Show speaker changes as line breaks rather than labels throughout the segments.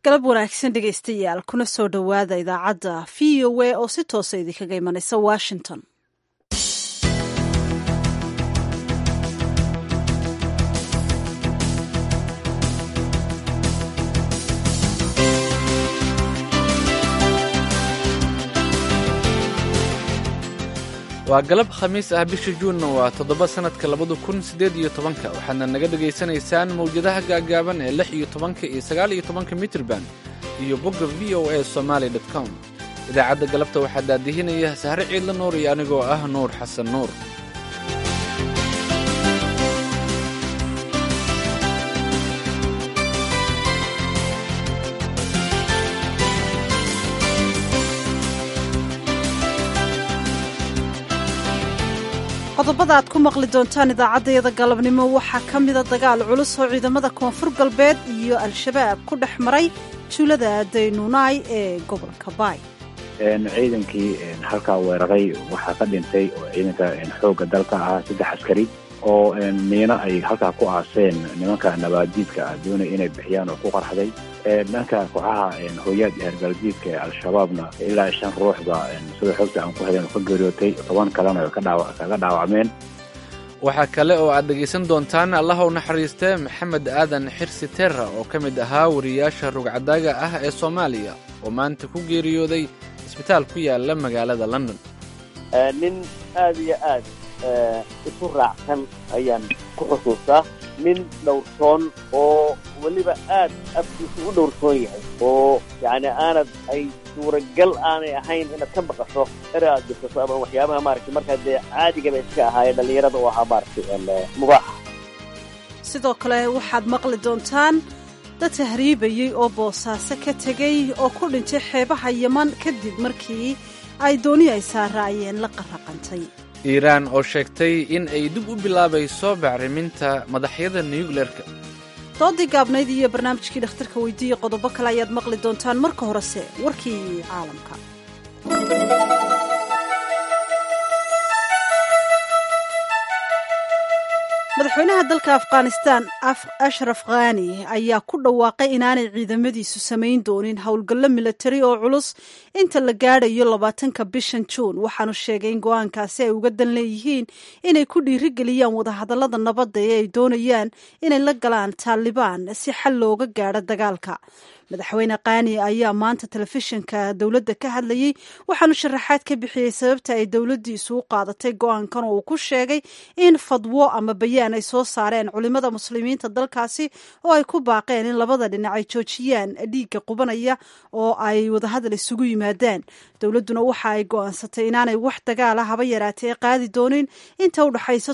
galab wanaagsan dhegaystayaal kuna soo dhowaada idaacadda v o a oo si toosa idinkaga imanaysa washington.
waa galab khamiis ah bisha juunna waa 7 sanadka 2018 waxaadna naga dhegaysanaysaan mawjadaha gaagaaban ee 16 iyo 19 mitrban iyo bogga voasomali.com. idaacadda galabta waxaa daadihinaya sahre ciidla nuur iyo anigoo ah nuur xasan nuur.
qodobada aad ku maqli doontaan idaacaddayada galabnimo waxaa ka mida dagaal culus oo ciidamada koonfur galbeed iyo al-shabaab ku dhex maray tuulada daynuunaay ee gobolka baay.
ciidankii halkaa weeraray waxaa ka dhintay oo ciidanka xoogga dalka ah 3 askari oo miino ay halkaa ku aaseen nimanka nabaadiidka ah doonay inay bixiyaan oo ku qarxday. dhanka kooxaha hooyaad heer galbeedka ee al-shabaabna ilaa 5 ruuxba sida xogta aan ku helin ka geeriyootay 10 kalena ay kaga dhaawacmeen.
waxaa kale oo aad dhegaysan doontaan allah u naxariistee maxamed aadan xirsi terra oo ka mid ahaa wariyaasha rugcadaaga ah ee soomaaliya oo maanta ku geeriyooday isbitaal ku yaala magaalada london.
nin aad iyo aad isu raacsan ayaan ku xusuustaa, nin dhowrsoon oo weliba aad afkiisu u dhowrsoon yahay oo yacni aanad ay suuragal aanay ahayn inaad ka baqasho ere aad jirtaso ama waxyaabaha maaragtay markaa dee caadigaba iska ahaayee dhallinyarada u ahaa maaragtay mubaaxa.
sidoo kale waxaad maqli doontaan dad tahriibayey oo boosaaso ka tegey oo ku dhintay xeebaha yaman kadib markii ay dooni ay saaraayeen la qarraqantay.
iiraan oo sheegtay in ay dib u bilaabayso bacriminta madaxyada nuyukleerka.
doodii gaabnayd iyo barnaamijkii dhakhtarka weydiiya qodobo kale ayaad maqli doontaan. marka horese warkii caalamka. madaxweynaha dalka afghanistan ashraf khani ayaa ku dhawaaqay inaanay ciidamadiisu samayn doonin howlgallo milatari oo culus inta la gaadhayo 20 bishan juun. waxaanu sheegay in go-aankaasi ay uga dan leeyihiin inay ku dhiirigeliyaan wadahadallada nabadda ee ay doonayaan inay la galaan taalibaan si xal looga gaadho dagaalka. madaxweyne khani ayaa maanta telefishinka dowladda ka hadlayey waxaanu sharaxaad ka bixiyey sababta ay dowladdiisu u qaadatay go-aankan oo uu ku sheegay in fadwo ama bayaan ay soo saareen culimada muslimiinta dalkaasi oo ay ku baaqeen in labada dhinac ay joojiyaan dhiigga qubanaya oo ay wadahadal isugu yimaadaan. dowladduna waxa ay go-aansatay inaanay wax dagaala haba yaraatee qaadi doonin inta u dhaxaysa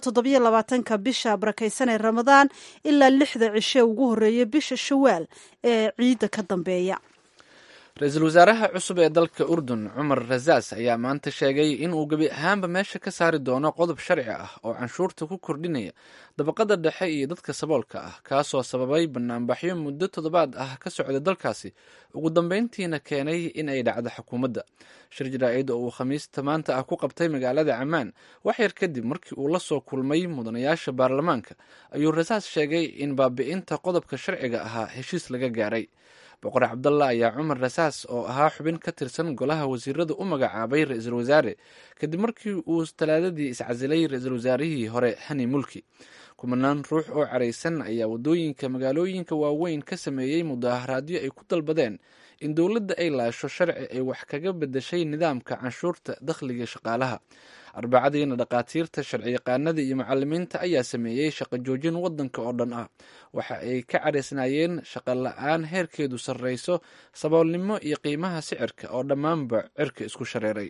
27 bisha barakaysan ee ramadaan ilaa 6 cishe ugu horreeya bisha shawaal ee ciidda ka dambeeya.
ra-iisul wasaaraha cusub ee dalka urdun cumar rasaas ayaa maanta sheegay in uu gebi ahaanba meesha ka saari doono qodob sharci ah oo canshuurta ku kordhinaya dabaqada dhexe iyo dadka saboolka ah, kaasoo sababay banaanbaxyo muddo 7 ah ka socda dalkaasi, ugu dambeyntiina keenay in ay dhacdo xukuumadda. shir jaraa'id oo uu khamiista maanta ah ku qabtay magaalada camaan wax yar kadib markii uu la soo kulmay mudanayaasha baarlamaanka ayuu rasaas sheegay in baabi'inta qodobka sharciga ahaa heshiis laga gaaray. boqor cabdalla ayaa cumar rasaas oo ahaa xubin ka tirsan golaha wasiirada u magacaabay ra-iisul wasaare kadib markii uu talaadadii iscasilay ra-iisul wasaarihii hore hani mulki. kumanaan ruux oo caraysan ayaa waddooyinka magaalooyinka waaweyn ka sameeyey mudaharaadyo ay ku dalbadeen in dowladda ay laasho sharci ay wax kaga bedeshay nidaamka canshuurta dakhliga shaqaalaha. arbacadiina dhakhaatiirta, sharciyaqaanada iyo macalimiinta ayaa sameeyey shaqo joojin waddanka oo dhan ah. waxa ay ka caraysnaayeen shaqo la-aan heerkeedu sarreyso, saboolnimo iyo qiimaha sicirka oo dhammaanba cirka isku shareeray.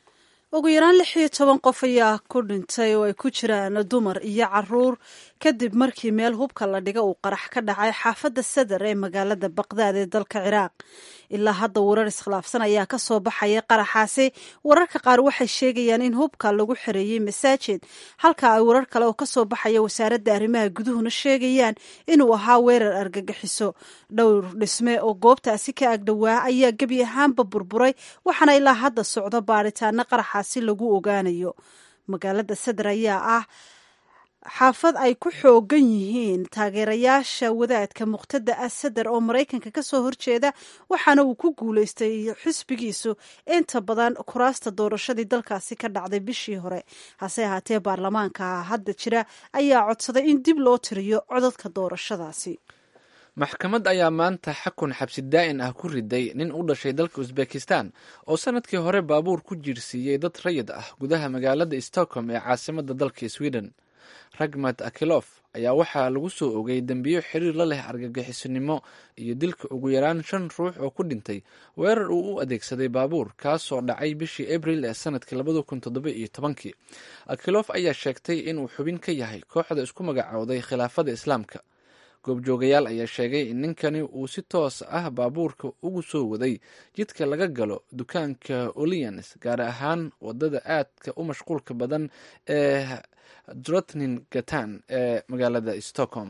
ugu yaraan 16 qof ayaa ku dhintay oo ay ku jiraan dumar iyo caruur kadib markii meel hubka la dhiga uu qarax ka dhacay xaafadda sadar ee magaalada baqdaad ee dalka ciraaq. ilaa hadda warar iskhilaafsan ayaa ka soo baxaya qaraxaasi. wararka qaar waxay sheegayaan in hubka lagu xereeyey masaajid, halka ay warar kale oo ka soo baxaya wasaaradda arrimaha guduhuna sheegayaan inuu ahaa weerar argagixiso. dhowr dhisme oo goobtaasi ka agdhowaa ayaa gebi ahaanba burburay, waxaana ilaa hadda socdo baaritaano qaraxaasi lagu ogaanayo. magaalada sadar ayaa ah xaafad ay ku xoogan yihiin taageerayaasha wadaadka muqtada asadar oo maraykanka ka soo horjeeda waxaana uu ku guulaystay xisbigiisu inta badan kuraasta doorashadii dalkaasi ka dhacday bishii hore hase ahaatee baarlamaanka hadda jira ayaa codsaday in dib loo tiriyo codadka doorashadaasi.
maxkamad ayaa maanta xakun xabsi daa'in ah ku riday nin u dhashay dalka usbekistan oo sanadkii hore baabuur ku jiirsiiyey dad rayid ah gudaha magaalada stockholm ee caasimada dalka sweden. ragmat akilof ayaa waxaa lagu soo ogay dembiyo xiriir la leh argagixisinimo iyo dilka ugu yaraan 5 ruux oo ku dhintay weerar uu u adeegsaday baabuur kaasoo dhacay bishii abril ee sanadkii 2017. akilof ayaa sheegtay inuu xubin ka yahay kooxda isku magacowday khilaafada islaamka. goobjoogayaal ayaa sheegay in ninkani uu si toos ah baabuurka ugu soo waday jidka laga galo dukaanka Orleans, gaar ahaan wadada aadka u mashquulka badan ee Drottninggatan ee magaalada Stockholm.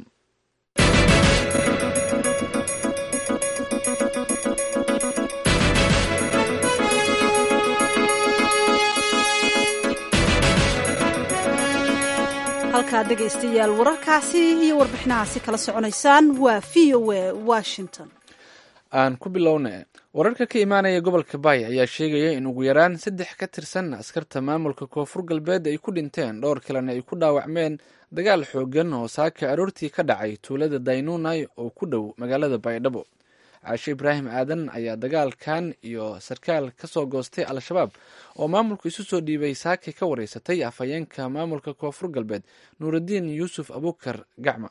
halkaad dhegaystayaal wararkaasi iyo warbixinahaasi kala soconaysaan waa VOA Washington.
aan ku bilowna wararka ka imaanaya gobolka Bay ayaa sheegaya in ugu yaraan 3 ka tirsan askarta maamulka koonfur galbeed ay ku dhinteen, dhowr kalena ay ku dhaawacmeen dagaal xoogan oo saaka aroortii ka dhacay tuulada Daynunay oo ku dhow magaalada Baydhabo. Caashe Ibraahim Aadan ayaa dagaalkan iyo sarkaal ka soo goostay Al-Shabaab oo maamulku isu soo dhiibay saaka ka wareysatay afhayeenka maamulka koonfur galbeed Nuuruddin Yuusuf Abukar Gacma.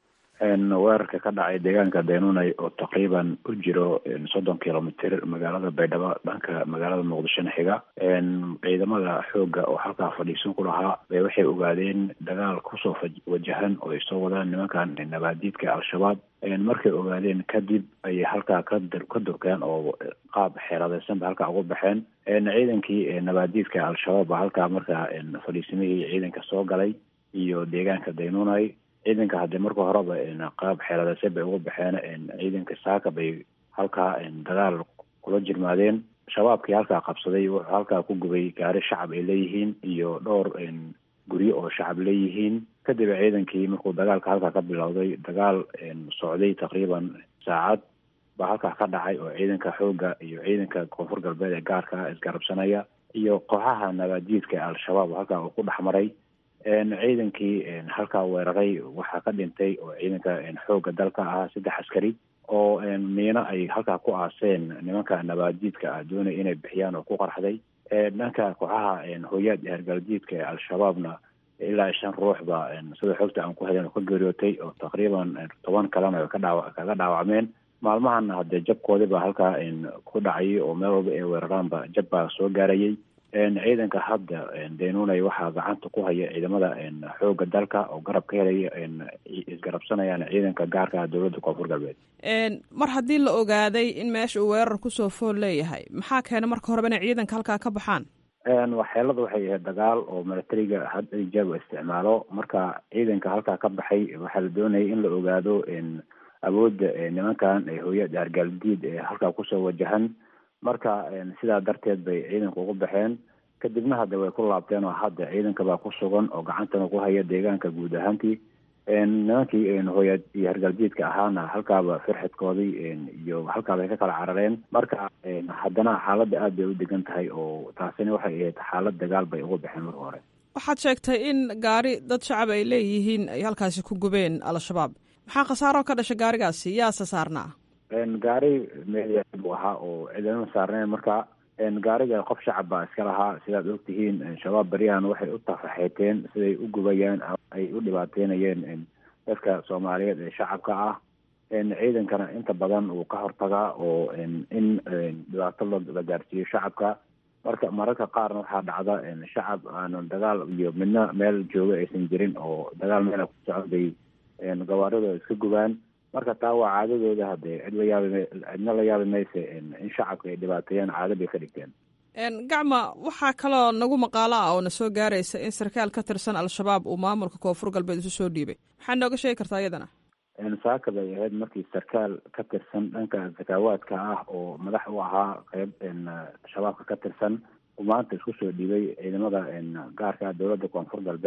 weerarka ka dhacay deegaanka Daynunay oo taqriiban u jiro 30 kilomitir magaalada Baydhabo dhanka magaalada Muqdisho xiga. ciidamada xooga oo halkaa fadhiisan ku lahaa bay waxay ogaadeen dagaal kusoo wajahan oo ay soo wadaan nimankan nabaadiidka Al-Shabaab. markay ogaadeen kadib ayay halkaa ka durkeen oo qaab xeeladaysan halkaa ugu baxeen. ciidankii nabaadiidka Al-Shabaab halkaa markaa fadhiisamihii ciidanka soo galay iyo deegaanka Daynunay. ciidanka hadda marka horeba qaab xeeladaysan bay ugu baxeen. ciidanka saaka bay halkaa dagaal kula jirmaadeen. shabaabkii halkaa qabsaday wuxuu halkaa ku gubay gaari shacab ay leeyihiin iyo dhowr guryo oo shacab leeyihiin. kadib ciidankii markuu dagaalka halkaa ka bilowday, dagaal socday taqriiban saacad baa halkaa ka dhacay oo ciidanka xooga iyo ciidanka koonfur galbeed ee gaarka isgarabsanaya iyo kooxaha nabaadiidka Al-Shabaab halkaa uu ku dhexmaray. ciidankii halkaa weeraray waxaa ka dhintay oo ciidanka xooga dalka ah 3 askari oo miino ay halkaa ku aaseen nimanka nabaadiidka doonay inay bixiyaan oo ku qarxday. dhanka kooxaha hooyaad hergaldiidka ee Al-Shabaabna ilaa 5 ruux baa sida xogta aan ku helin ka geeriyootay oo taqriiban 10 kalena kaga dhaawacmeen. maalmahan hadda jabkoodii baa halkaa ku dhacay oo meel walba ay weeraraanba jab baa soo gaarayay. ciidanka hadda Daynunay waxaa gacanta ku haya ciidamada xooga dalka oo garab ka helaya isgarabsanayaan ciidanka gaarka dowladda koonfur galbeed.
mar haddii la ogaaday in meesha uu weerar kusoo fool leeyahay, maxaa keenay marka horeba inay ciidanka halkaa ka baxaan?
waxyeelada waxay ahayd dagaal oo militariga had ijaab isticmaalo. marka ciidanka halkaa ka baxay waxaa la doonayay in la ogaado awoodda nimankan hooyad argaaldiid ee halkaa kusoo wajahan. marka sidaa darteed bay ciidanka ugu baxeen. kadibna hadda way ku laabteen oo hadda ciidanka baa ku sugan oo gacantana ku haya deegaanka guud ahaantii. nimankii hooyad iyo hargaldiidka ahaana halkaaba firxidkoodii iyo halkaaba ay ka kala carareen. marka haddana xaaladda aad bay u degan tahay oo taasina waxay ahayd xaalad dagaal bay ugu baxeen marka hore.
waxaad sheegtay in gaari dad shacab ay leeyihiin ay halkaasi ku gubeen Al-Shabaab. maxaa khasaaro ka dhashay gaarigaasi? yaase saarnaa?
gaari meel buu ahaa oo ciidamo saarneen. marka gaariga qof shacab baa iska lahaa. sidaad ogtihiin shabaab baryahan waxay u tafaxeeteen siday u gubayaan ay u dhibaateynayeen dadka Soomaaliyeed ee shacabka ah. ciidankana inta badan uu ka hortagaa oo in dhibaato la gaarsiiyo shacabka. mararka qaarna waxaa dhacda shacab aanan dagaal iyo midna meel jooga aysan jirin oo dagaal meel ku socday gawaarida iska gubaan. marka taa waa caadadooda. hadee cidna la yaabi mayse in shacabka ay dhibaateeyaan caado bay ka dhigteen.
Gacma, waxaa kaloo nagu maqaalo ah oo na soo gaaraysa in sarkaal ka tirsan Al-Shabaab uu maamulka koonfur galbeed isu soo dhiibay. maxaa nooga sheegi kartaa iyadana?
saaka bay ahayd markii sarkaal ka tirsan dhanka sakaawaadka ah oo madax u ahaa qayb shabaabka ka tirsan uu maanta isku soo dhiibay ciidamada gaarka dowladda koonfur galbeed.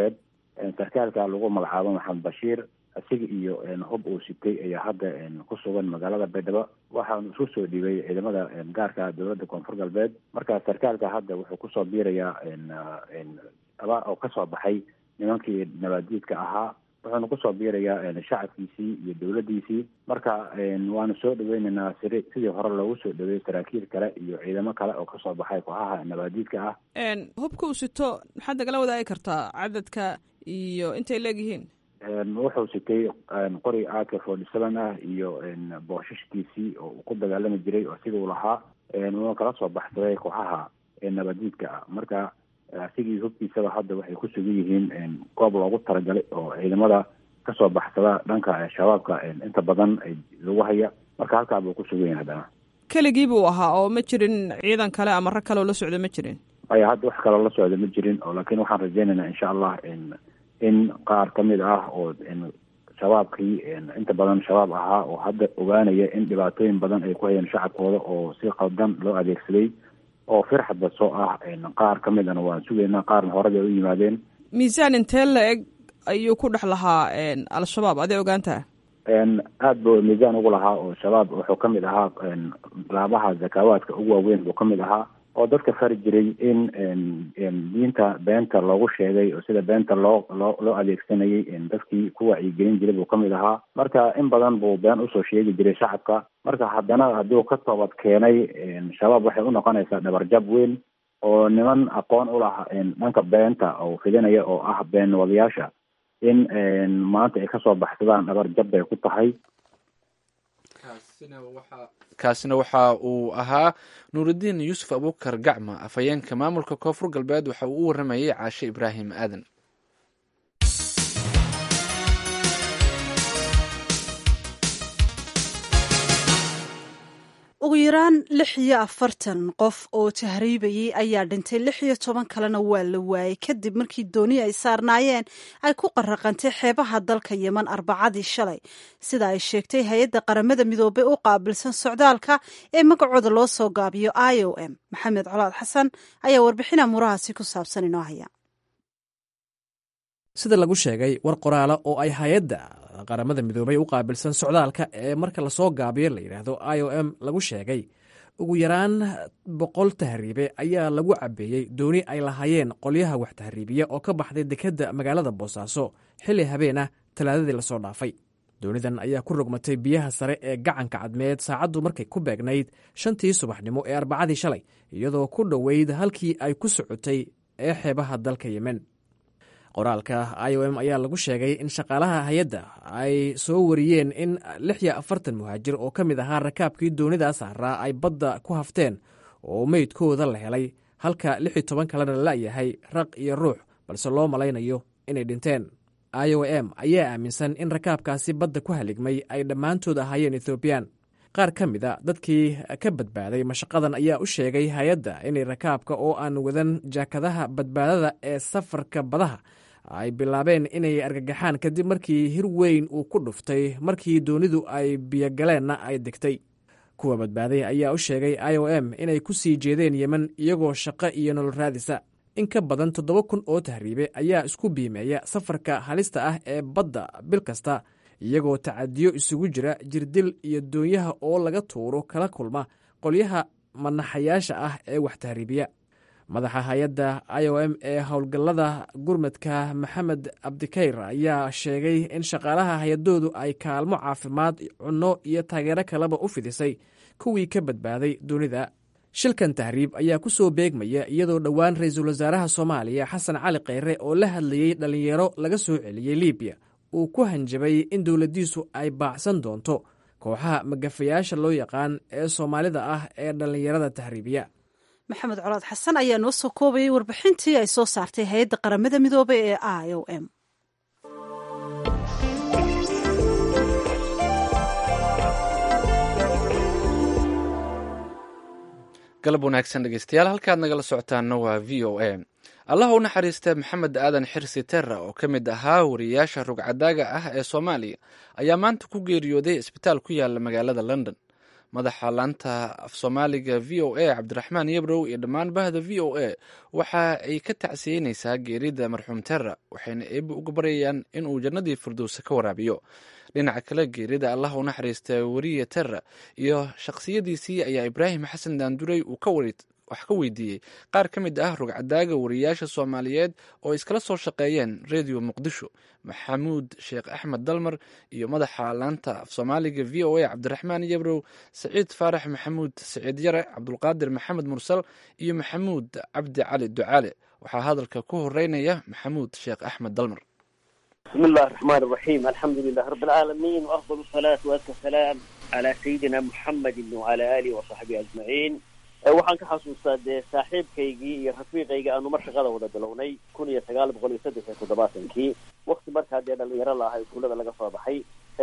sarkaalka lagu magacaabo maxamed bashiir isaga iyo hub uu sitay ayaa hadda ku sugan magaalada baydhabo waxaanu isku soo dhiibay ciidamada gaarka dowladda koonfur galbeed. marka sarkaalka hadda wuxuu kusoo biirayaa abaar oo kasoo baxay nimankii nabaaddiidka ahaa, wuxuuna kusoo biirayaa shacabkiisii iyo dowladdiisii. marka waanu soo dhaweynaynaa sidii hore loogu soo dhaweeyey saraakiil kale iyo ciidamo kale oo kasoo baxay kooxaha nabaaddiidka ah.
hubka uu sito maxaad nagala wadaagi kartaa cadadka iyo intay leegyihiin?
wuxuu sitay qori AK-47 ah iyo boosashkiisii oo uu ku dagaalami jiray oo siduu lahaa wuuna kala soo baxsaday kooxaha nabaaddiidka ah. marka asigii hubkiisaba hadda waxay ku sugan yihiin goob loogu talagalay oo ciidamada kasoo baxsada dhanka shabaabka inta badan lagu haya. marka halkaa buu ku sugan yahay. haddana
keligii buu ahaa oo ma jirin ciidan kale ama rag kale oo la socda ma jirin?
aya hadda wax kaloo la socda ma jirin, oo laakiin waxaan rajaynaynaa insha allah in qaar ka mid ah oo shabaabkii inta badan shabaab ahaa oo hadda ogaanaya in dhibaatooyin badan ay ku hayeen shacabkooda oo si qaldan loo adeegsaday oo firxad basoo ah qaar ka midana waan sugaynaa, qaarna horeba ay u yimaadeen.
miisaan intee la eg ayuu ku dhex lahaa al-shabaab aday ogaantaha?
aad buu miisaan ugu lahaa oo shabaab wuxuu ka mid ahaa laabaha zakaawaadka ugu waaweyn buu ka mid ahaa oo dadka fari jiray in diinta beenta loogu sheegay oo sida beenta loo adeegsanayay dadkii ku wacyigelin jiray buu ka mid ahaa. marka in badan buu been usoo sheegi jiray shacabka. marka haddana hadduu ka toobad keenay shabaab waxay u noqonaysaa dhabarjab weyn oo niman aqoon u laha dhanka beenta oo fidinaya oo ah been wadayaasha in maanta ay kasoo baxsadaan dhabarjab bay ku tahay.
kaasina waxa uu ahaa nuurudiin yuusuf abuukar gacma, afhayeenka maamulka koonfur galbeed. waxa uu u waramayey caashe ibraahim aadan.
ugu yaraan 46 qof oo tahriibayay ayaa dhintay, 16 kalena waa la waayey kadib markii dooni ay saarnaayeen ay ku qarraqantay xeebaha dalka yeman arbacadii shalay, sida ay sheegtay hay-adda qaramada midoobay u qaabilsan socdaalka ee magacooda loo soo gaabiyo IOM. maxamed colaad xasan ayaa warbixina murahaasi ku saabsan inoo haya.
sida lagu sheegay war qoraalo oo ay hay-adda qaramada midoobay u qaabilsan socdaalka ee marka lasoo gaabiyo la yidhaahdo IOM lagu sheegay ugu yaraan 100 tahriibe ayaa lagu cabeeyey dooni ay lahaayeen qolyaha wax tahriibiya oo ka baxday dekedda magaalada boosaaso xilli habeen ah talaadadii lasoo dhaafay. doonidan ayaa ku rogmatay biyaha sare ee gacanka cadmeed saacaddu markay ku beegnayd 5tii subaxnimo ee arbacadii shalay, iyadoo ku dhoweyd halkii ay ku socotay ee xeebaha dalka yemen. qoraalka IOM ayaa lagu sheegay in shaqaalaha hay-adda ay soo wariyeen in 46 muhaajir oo ka mid ahaa rakaabkii doonidaa saaraa ay badda ku hafteen oo meydkooda la helay, halka 16 kalena la la'yahay raq iyo ruux, balse loo malaynayo inay dhinteen. IOM ayaa aaminsan in rakaabkaasi badda ku haligmay ay dhammaantood ahaayeen ethoobiyan. qaar ka mid a dadkii ka badbaaday mashaqadan ayaa u sheegay hay-adda inay rakaabka oo aan wadan jaakadaha badbaadada ee safarka badaha ay bilaabeen inay argagaxaan kadib markii hir weyn uu ku dhuftay markii doonidu ay biyogaleenna ay degtay. kuwa badbaaday ayaa u sheegay IOM inay ku sii jeedeen yemen iyagoo shaqo iyo nolol raadisa. in ka badan 7,000 oo tahriibe ayaa isku biimeeya safarka halista ah ee badda bil kasta, iyagoo tacadiyo isugu jira jirdil iyo doonyaha oo laga tuuro kala kulma qolyaha manaxayaasha ah ee wax tahriibiya. madaxa hay-adda IOM ee howlgallada gurmadka maxamed abdikayr ayaa sheegay in shaqaalaha hay-adoodu ay kaalmo caafimaad, cunno iyo taageero kaleba u fidisay kuwii ka badbaaday doonida. shilkan tahriib ayaa ku soo beegmaya iyadoo dhowaan ra-iisul wasaaraha soomaaliya xasan cali kheyre oo la hadlayey dhallinyaro laga soo celiyey libiya uu ku hanjabay in dowladdiisu ay baacsan doonto kooxaha magafayaasha loo yaqaan ee soomaalida ah ee dhallinyarada tahriibiya.
maxamed colaad xasan ayaa noo soo koobayay warbixintii ay soo saartay hay-adda qaramada midoobay ee IOM.
galab wanaagsan dhegeystayaal, halkaad nagala socotaana waa v o a. allah u naxariista maxamed aadan xirsi terra oo ka mid ahaa wariyayaasha rugcadaaga ah ee soomaaliya ayaa maanta ku geeriyooday isbitaal ku yaala magaalada london. madaxa laanta af soomaaliga v o a cabdiraxmaan yebrow iyo dhammaan bahda v o a waxa ay ka tacsiyeynaysaa geerida marxuum terra waxayna eebbe uga baryayaan inuu jannadii firdowsa ka waraabiyo. dhinaca kale geerida allah u naxariista weriye terra iyo shakhsiyadiisii ayaa ibraahim xasan daanduray uu wax ka weydiiyey qaar ka mid ah rugcadaaga wariyaasha soomaaliyeed oo iskala soo shaqeeyeen redio muqdisho maxamuud sheekh axmed dalmar iyo madaxa laanta af soomaaliga v o a cabdiraxmaan yebrow, saciid faarax maxamuud saciid yare, cabdulqaadir maxamed mursal iyo maxamuud cabdi cali ducaale. waxaa hadalka ku horeynaya maxamuud sheekh axmed dalmar.
بسم الله الرحمن الرحيم الحمد لله رب العالمين وأفضل الصلاة والسلام على سيدنا محمد وعلى آله وصحبه أجمعين. waxaan ka xasuustaa dee saaxiibkaygii iyo rafiiqayga aanu mar shaqada wada bilownay 1973 waqti markaa dee dhalinyaro la ahay iskuullada laga soo baxay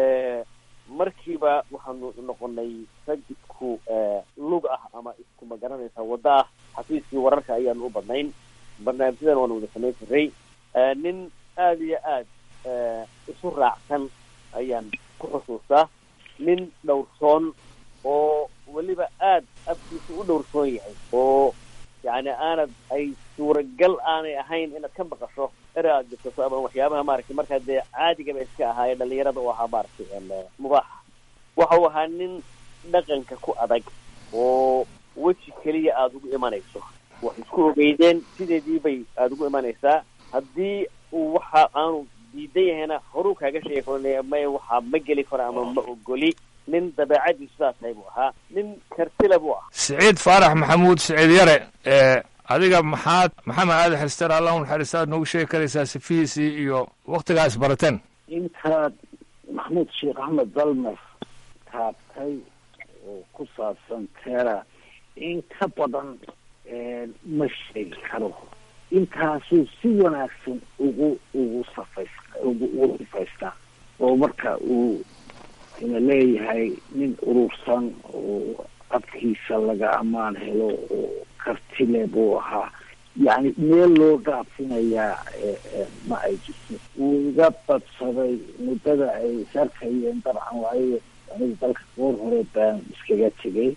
markiiba waxaanu noqonay rajidku lug ah ama isku magaranaysa wadda ah xafiiskii wararka ayaanu u badnayn barnaamijyadan waanu wada samayn jiray nin aada iyo aad isu raacsan ayaan ku xusuustaa nin dhowrsoon oo weliba aad afkiisa u dhowrsoon yahay oo yani aanad ay suuragal aanay ahayn inaad ka maqasho ere aad jirtato ama waxyaabaha maaragtay markaa dee caadigaba iska ahaaye dhalinyarada u ahaa maaragtay mubaaxa waxa uu ahaa nin dhaqanka ku adag oo weji keliya aada ugu imanayso wax isku ogeydeen sideedii bay aada ugu imanaysaa haddii uu waxa aanu diidan yahayna horuu kaaga sheegi karo may waxaa ma geli karo ama ma ogoli nin dabeecadiisu saas tahay buu ahaa nin kartila buu ahaa.
saciid faarax maxamuud saciid yare adiga maxaad maxamed aadan xirister allah u naxariista aad noogu sheegi karaysaa sifihiisii iyo waktigaas barateen.
intaad maxamuud sheekh axmed dalmar taabtay oo ku saabsan teera in ka badan ma sheegi karo. intaasuu si wanaagsan ugu sifaystaa oo marka uu ina leeyahay nin urursan oo afkiisa laga ammaan helo oo kartile buu ahaa yani meel loo dhaafinayaa ma ay jirto. wuu iga badsaday muddada ay sarkayeen dabcan waayo anigu dalka goor hore baan iskaga tegay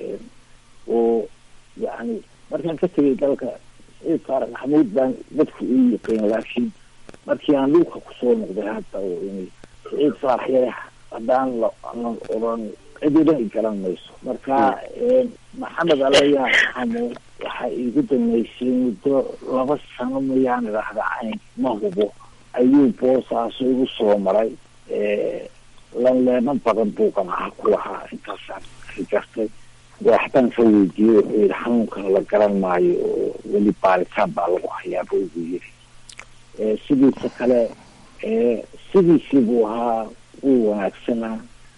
oo yani markaan ka tegay dalka saciid faarax maxamuud baan dadku u yiqiin laakiin markii aan dhulka kusoo noqday hadda oo ini saciid faarax yare haddaan lan oran cidina i garan mayso marka maxamed alayaa maxamuud waxaa iigu dambeysay muddo 2 sano mayaan idhaahda cayn ma hubo ayuu boosaaso igu soo maray lanleeman badan buuqan aha ku lahaa intaasaan ka gartay waxbaan ka weydiiyey wuxuu yidhi xanuunkan la garan maayo oo weli baaritaan baa lagu hayaaba ugu yiri sidiisa kale sidiisii buu ahaa wuu wanaagsanaa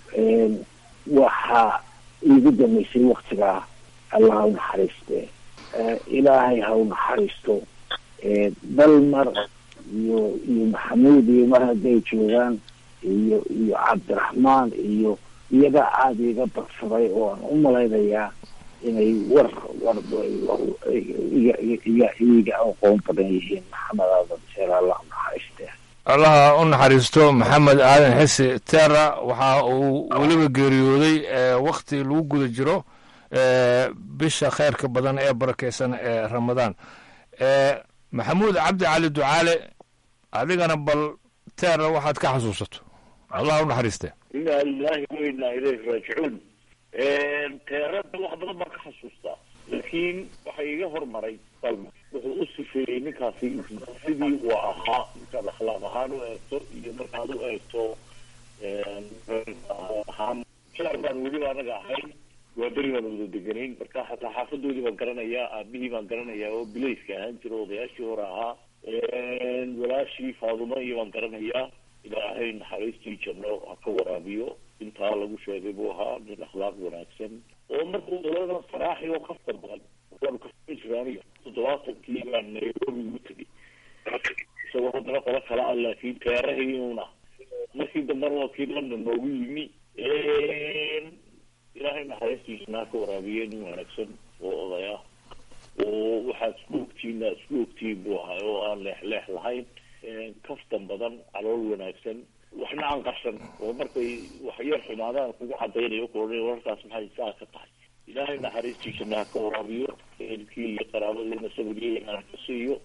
waxaa iigu dambeysay waktigaa allah ha u naxariiste ilaahay ha u naxariisto dalmar iyo maxamuud iyo mar hadday joogaan iyo cabdiraxmaan iyo iyaga aada iga badsaday oo aan u malaynayaa inay iga aqoon badan yihiin. maxamed aadan seer allah u naxariiste.
allaha u naxariisto maxamed aadan xisi terra waxa uu weliba geeriyooday wakti lagu guda jiro bisha khayrka badan ee barakeysan ee ramadaan. maxamuud cabdi cali ducaale adigana bal terra waxaad ka xasuusato allah u naxariiste.
inaa lilahi wa inaa ilayhi raajicuun. teerada wax badan baan ka xasuustaa laakiin waxa iga hormaray dalma wuxuu u sifeeyey ninkaasi sidii uu ahaa markaad akhlaaq ahaan u eegto iyo markaad u eegto shaar baan weliba anaga ahayn waa beri baan wada deganayn marka xataa xaafadoodii baan garanayaa aabihii baan garanayaa oo bilayska ahaan jira odayaashii hore ahaa walaashii faadumo iyo baan garanayaa ilaahay naxariistii janno ha ka waraabiyo intaa lagu sheegay buu ahaa nin akhlaaq wanaagsan oo markuu daladan faraaxi oo kafta badan waanu kaftan jiraaniya 70 baan nairobi ugu tegay isagoo haddana qolo kala ah laakiin teerahiiuna markii dambana waa kii london noogu yimi ilaahay naxariistiisana ha ka waraabiye nin wanaagsan oo odaya oo waxaad isku ogtiin buu ahaa oo aan leexleex lahayn kaftan badan calool wanaagsan waxna aan qarsan oo markay wax yar xumaadaan kugu cadaynayo kuohanay wararkaas maxay saa ka tahay. ilaahay naxariistiisa naha ka waraabiyo, ehelkii iyo qaraabadiina sabriye aan ka siiyo.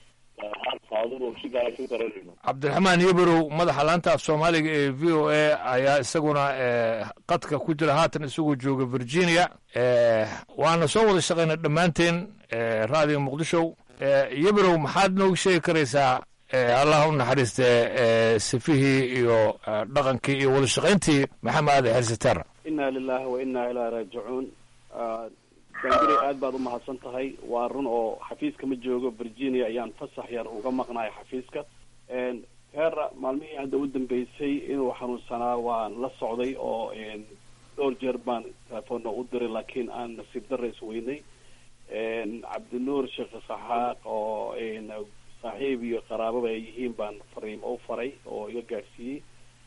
cabdiraxmaan yabarow madaxa laanta af soomaaliga ee v o a ayaa isaguna qadka ku jira haatan isagoo jooga virginia. waana soo wada shaqayna dhammaanteen raadiga muqdisho. yabarow maxaad nooga sheegi karaysaa allah u naxariiste sifihii iyo dhaqankii iyo wada shaqayntii maxamed aadan xirsi teera?
inaa lilahi wa inaa ilaa raajicuun. gangire aad baad umahadsan tahay. waa run oo xafiiska ma joogo, virginia ayaan fasax yar uga maqnahay xafiiska. teera maalmihii hadda u dambeysay inuu xanuunsanaa waan la socday oo dhowr jeer baan telefoonna u diray, laakiin aan nasiib darra isweynay. cabdinuur sheekh saxaaq oo saaxiib iyo qaraababa ay yihiin baan fariimo u faray oo iga gaadhsiiyey.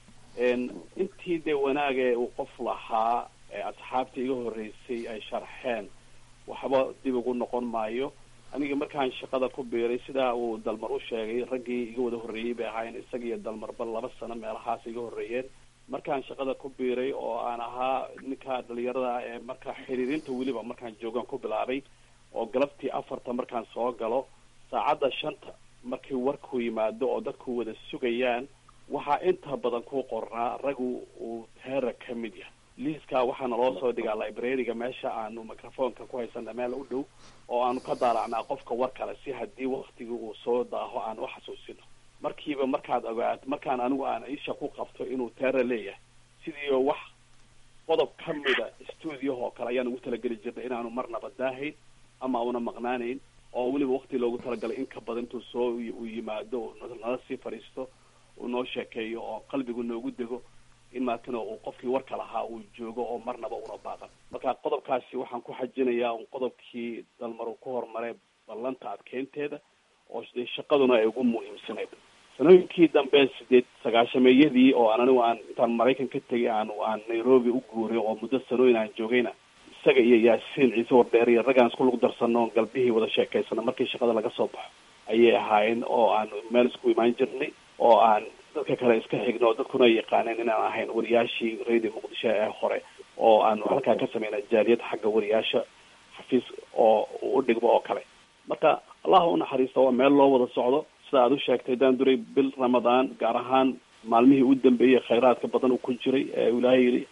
intii dee wanaagee uu qof lahaa asxaabta iga horreysay ay sharxeen waxba dib ugu noqon maayo. aniga markaan shaqada ku biiray sidaa uu dalmar u sheegay, raggii iga wada horreeyey bay ahaayeen, isaga iyo dalmarba 2 sano meelahaas iga horreeyeen. markaan shaqada ku biiray oo aan ahaa ninka dhalinyarada ee markaa xiriirinta weliba markaan joogaan ku bilaabay, oo galabtii 4 markaan soo galo saacadda 5 markii warku yimaado oo dadku wada sugayaan, waxaa inta badan ku qornaa ragu uu teera ka mid yahay. liiskaa waxaana loo soo dhigaa librariga meesha aanu microfonka ku haysana meel u dhow, oo aanu ka daalacnaa qofka war kale si haddii waktigii uu soo daaho aan u xasuusino. markiiba markaad ogaat markaan anigu aan isha ku qabto inuu teera leeyahay, sidii wax qodob ka mida stuudiyaha oo kale ayaan ugu talageli jirnay inaanu marnaba daahayn ama una maqnaanayn, oo weliba wakti loogu talagalay in ka badan intuu soo u yimaado nala sii fadhiisto, uu noo sheekeeyo oo qalbigu noogu dego in maatana uu qofkii warka lahaa uu joogo oo marnaba una baaqan. marka qodobkaasi waxaan ku xajinayaa un qodobkii dalmar uu ku horumaray ballanta adkeynteeda oo shaqaduna ay ugu muhiimsanayd. sanooyinkii dambe 90-meeyadii oo anigu aan intaan maraykan ka tegay aan nairobi u guuray oo muddo sanooyin aan joogayna, isaga iyo yaasiin ciise wardheer iyo raggaan isku lug darsano galbihii wada sheekaysana markii shaqada laga soo baxo ayay ahaayeen, oo aan meel isku imaan jirnay oo aan dadka kale iska xigno, dadkuna yaqaaneen inaan ahayn wariyaashii radio muqdisho ee hore, oo aan halkaa ka sameynay jaaliyad xagga wariyaasha xafiis oo u dhigmo oo kale. marka allah u naxariisto, waa meel loo wada socdo. sida aad u sheegtay daanduray bil ramadaan gaar ahaan maalmihii u dambeeyey khayraadka badan uu ku jiray ee ilaahay yidhi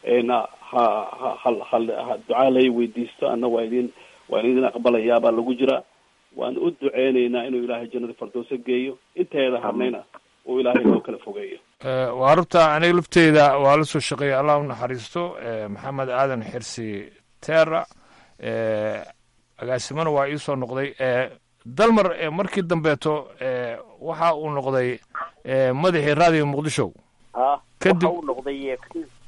ducaa lay weydiisto anna waa idin aqbalayaa baa lagu jiraa. waan u duceynaynaa inuu ilaahay jannada firdowsa geeyo, inteeda harnayna uu ilaahay loo kala fogeeyo.
waa rubta aniga lafteyda waa la soo shaqeeyay, allah u naxariisto. maxamed aadan xirsi teera agaasimana waa iisoo noqday. dalmar markii dambeeto waxa uu noqday madaxii raadiga muqdisho.
kadib waxa uu noqday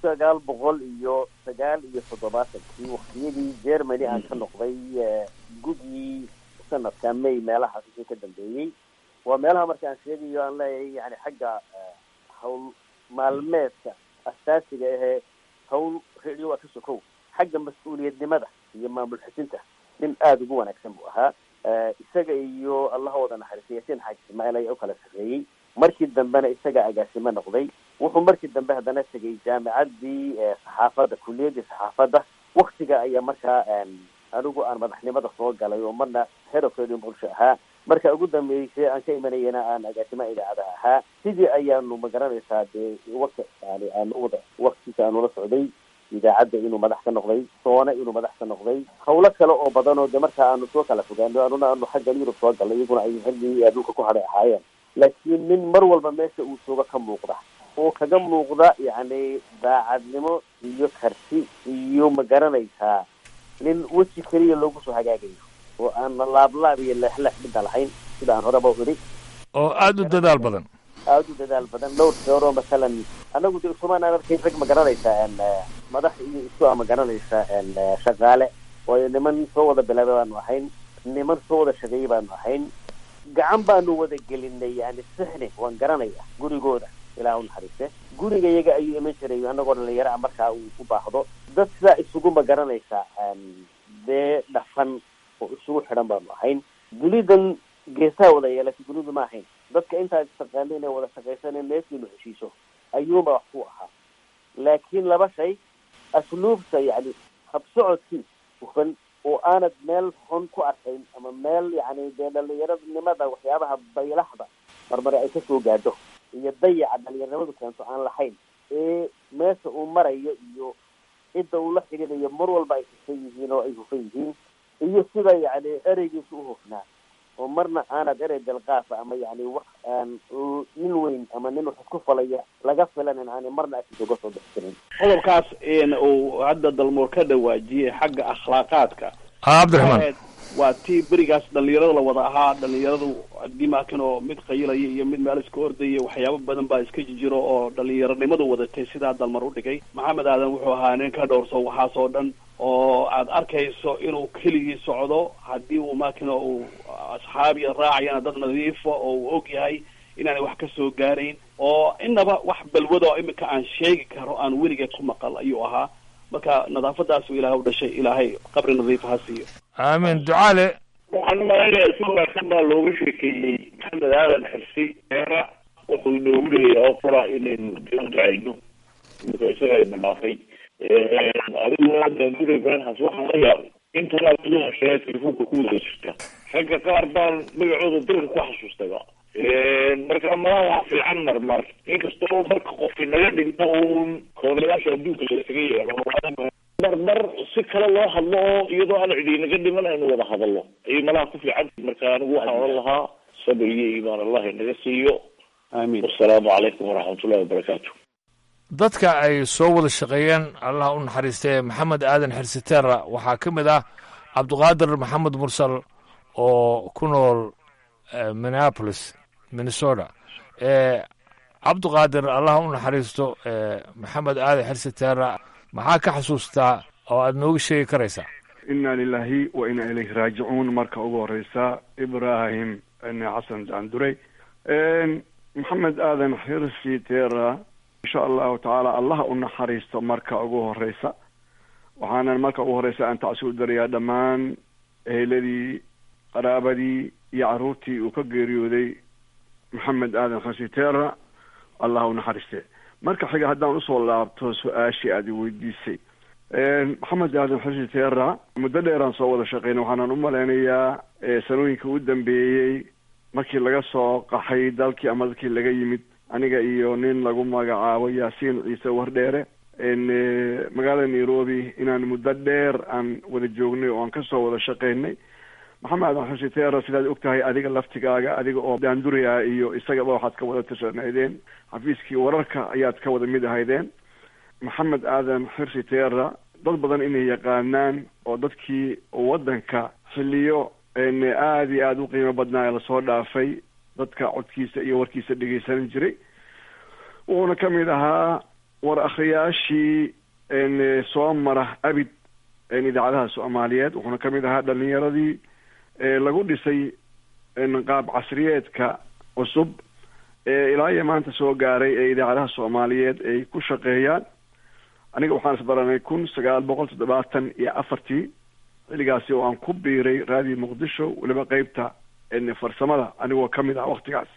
1979 waqtiyadii Germany aan ka noqday gudii sanadka May meelaha ka dambeeyay. waa meelaha markaan sheegayo aan leeyahay yani xagga hawl maalmeedka asaasiga ah hawl radio waa ka sokow xagga mas'uuliyadnimada iyo maamul xasinta nin aad ugu wanaagsan buu ahaa. isaga iyo allah wada naxariistiisa xaaj Ismaaciil ay u kala sareeyay. markii dambena isaga agaasimo noqday. wuxuu markii dambe haddana tagay jaamacadii saxaafadda kulliyadda saxaafadda. waqtiga ayaa markaa anigu aan madaxnimada soo galay oo marna head of radio muqdisho ahaa. marka ugu dambeysay aan ka imanayana aan agaasimo idaacadaha ahaa. sidii ayaanu magaranaysaa dee waqtiga aanu la socday idaacadda inuu madax ka noqday, soona inuu madax ka noqday, hawlo kale oo badan oo de markaa aanu soo kala fogaano anuna aanu xagga yurub soo galnay, iyaguna ay xilligii dhulka ku hadhay ahaayeen. laakiin nin mar walba meesha uu jooga ka muuqda oo kaga muuqda yani daacadnimo iyo karti iyo magaranaysaa nin weji keliya loogu soo hagaagayo oo aan laablaab iyo leexleex midda lahayn sida aan horeba u idhi,
oo aada u dadaal badan
dhowr jeeroo masalan anagu de isumaan aan arkay rag magaranaysaa madax iyo isu magaranaysaa shaqaale waayo niman soo wada bilaabay baanu ahayn, niman soo wada shaqeeyey baanu ahayn, gacan baanu wada gelinay yani sixni waan garanaya gurigooda ilaa u naxariiste. guriga iyaga ayuu iman jiray anagoo dhalinyaro markaa uu ku baahdo. dad sidaa isugu magaranaysaa dee dhafan oo isugu xidhan baanu ahayn. dunidan geesaha wada yeelatay dunidu ma ahayn. dadka intaa istaqaana inay wada shaqaysaneen neefkiinu heshiiso ayuunba wax ku ahaa. laakiin laba shay, asluubta yani habsocodkiis hufan oo aanad meel xun ku arkayn ama meel yani dee dhalinyaranimada waxyaabaha baylaxda marmare ay kasoo gaadho iyo dayaca dhalinyaranimadu keento aan lahayn, ee meesha uu marayo iyo cidda uu la xidhiidhayo mar walba ay hufan yihiin oo ay hufan yihiin, iyo sida yani ereygiisu u hufnaa oo marna aanad erey dalqaafa ama yani wax aan nin weyn ama nin wax isku falaya laga filanin aan marna agtiisa uga soo bixi karin.
qodobkaas uu hadda dalmoor ka dhawaajiyey xagga akhlaaqaadka
cabdiraxmaan
waa tii berigaas dhalinyarada la wada ahaa. dhalinyaradu dimakan oo mid qayilaya iyo mid meel iska ordaya waxyaabo badan baa iska jijiro oo dhalinyaronimadu wadatay, sidaa dalmar u dhigay. maxamed aadan wuxuu ahaa nin ka dhowrso waxaasoo dhan oo aad arkayso inuu keligii socdo, haddii uu maakina uu asxaab iyo raacayana dad nadiifa oo uu og yahay inaanay wax ka soo gaarayn, oo inaba wax balwada oo imika aan sheegi karo aan weligeed ku maqal ayuu ahaa. marka nadaafadaasuu ilaahay u dhashay, ilaahay qabri nadiifa ha siiyo.
aamin. ducaale
waxaan umalaynaya si wanaagsan baa looga sheekeeyey maxamed aadan xirsi eera. wuxuu inoogu leeyahay oo fura inaynu ducayno imika isaga ayna dhaafay. adigu daanduray ibraahimhaas waxaan la yaabay intanaa kuhashee telefoonka ku wada jirta, ragga qaar baan magacooda dalka ku xasuustayba. marka malaha wax fiican marmar, inkastoo marka qofi naga dhinto uun koodayaasha adduunka lasaga yeelo marmar si kale loo hadlo oo iyadoo aan cidi naga dhiman aynu wada hadallo ayay malaha ku fiican. marka anigu waxaan oran lahaa sabir iyo iimaan allah inaga siiyo. amiin. wasalaamu calaykum waraxmatullahi wabarakaatu.
dadka ay soo wada shaqeeyeen allah u naxariistay maxamed aadan xirsi teera waxaa ka mid ah cabdiqaadir maxamed mursal oo ku nool minneapolis minnesota. cabdiqaadir allah u naxariisto maxamed aadan xirsi teera maxaa ka xasuustaa oo aada nooga sheegi karaysaa?
inna lilahi wa inna ilayhi raajicuun. marka ugu horeysa ibrahim xasan daanduray. maxamed aadan xirsi teera insha allahu tacaala allah u naxariisto marka ugu horeysa. waxaanan marka ugu horeysa aan tacsi u darayaa dhammaan eheladii, qaraabadii iyo caruurtii uu ka geeriyooday maxamed aadan xirsi teera, allah u naxariiste. marka xiga haddaan usoo laabto su-aashii aad i weydiisay, maxamed aadan xirsi teera muddo dheeraan soo wada shaqeynay. waxaanan u malaynayaa sanooyinka u dambeeyey markii laga soo qaxay dalkii ama dadkii laga yimid, aniga iyo nin lagu magacaabo yaasiin ciise wardheere magaalada nairobi, inaan muddo dheer aan wada joognay oo aan kasoo wada shaqeynay. maxamed aadan xirsi teera sidaad og tahay adiga laftigaaga, adiga oo daanduriya iyo isagaba waxaad ka wada tirsanaydeen xafiiskii wararka ayaad ka wada mid ahaydeen. maxamed aadan xirsi teera dad badan inay yaqaanaan oo dadkii wadanka xiliyo aada iyo aada u qiimo badnaa lasoo dhaafay, dadka codkiisa iyo warkiisa dhegeysan jiray. wuxuuna ka mid ahaa war akhriyaashii soo mara abid idaacadaha soomaaliyeed. wuxuuna ka mid ahaa dhalinyaradii lagu dhisay qaab casriyeedka cusub ilaa iyo maanta soo gaaray ee idaacadaha soomaaliyeed ay ku shaqeeyaan. aniga waxaan isbaranay 1974 xilligaasi oo aan ku biiray raadiyo muqdisho, weliba qeybta farsamada anigoo ka mid ah waktigaas.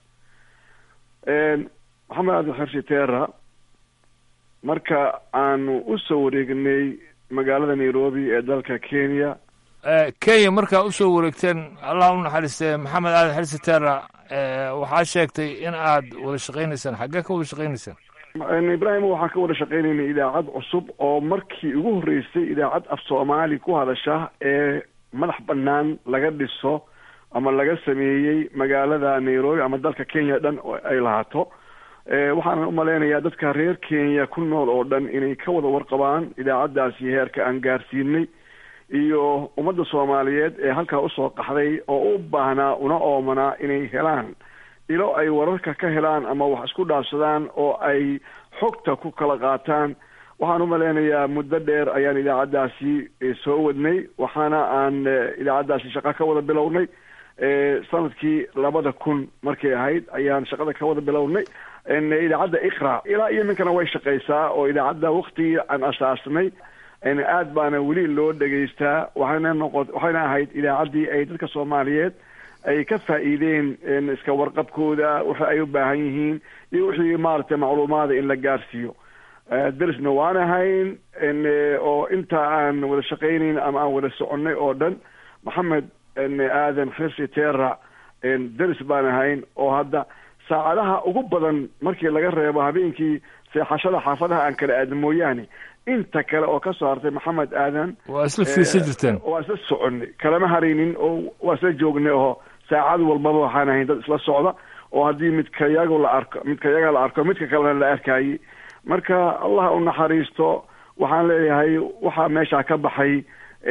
maxamed aadan xirsi teera marka aanu usoo wareegnay magaalada nairobi ee dalka kenya.
kenya markaa usoo wareegteen allah u naxariistay maxamed aadan xirsi teera, waxaa sheegtay in aad wada shaqeynaysaan. xaggee ka wada shaqeynaysaan?
ibrahim waxaan ka wada shaqeynaynay idaacad cusub oo markii ugu horreysay idaacad af soomaali ku hadasha ee madax banaan laga dhiso ama laga sameeyey magaalada nairobi ama dalka kenya dhan oo ay lahaato. waxaana umalaynayaa dadka reer kenya ku nool oo dhan inay ka wada warqabaan idaacaddaasi heerka aan gaarsiinay, iyo ummadda soomaaliyeed ee halkaa usoo qaxday oo u baahnaa una oomanaa inay helaan ilo ay wararka ka helaan ama wax isku dhaafsadaan oo ay xogta ku kala qaataan. waxaan umalaynayaa muddo dheer ayaan idaacaddaasi soo wadnay, waxaana aan idaacaddaasi shaqa ka wada bilownay sanadkii 2000 markay ahayd ayaan shaqada ka wada bilownay. idaacadda iqra ilaa iyo iminkana way shaqeysaa oo idaacadda waktigii aan asaasnay aad baana weli loo dhegeystaa. waxayna ahayd idaacaddii ay dadka soomaaliyeed ay ka faa'iideen iska warqabkooda waxa ay u baahan yihiin iyo wixii maaragtay macluumaada in la gaarsiiyo. derisna waan ahayn oo inta aan wada shaqaynayn ama aan wada soconnay oo dhan maxamed aadan xirsi teera deris baan ahayn oo hadda saacadaha ugu badan markii laga reebo habeenkii seexashada xaafadaha aan kala aadin mooyaane inta kale oo ka soo hartay maxamed aadan
waa isla fiirsan jirteen.
waa isla soconnay kalama haraynin oo waa isla joognay oo saacad walbaba waxaan ahayn dad isla socda oo haddii midkayaga la arko midka kalena la arkayay. marka allah u naxariisto waxaan leeyahay waxaa meeshaa ka baxay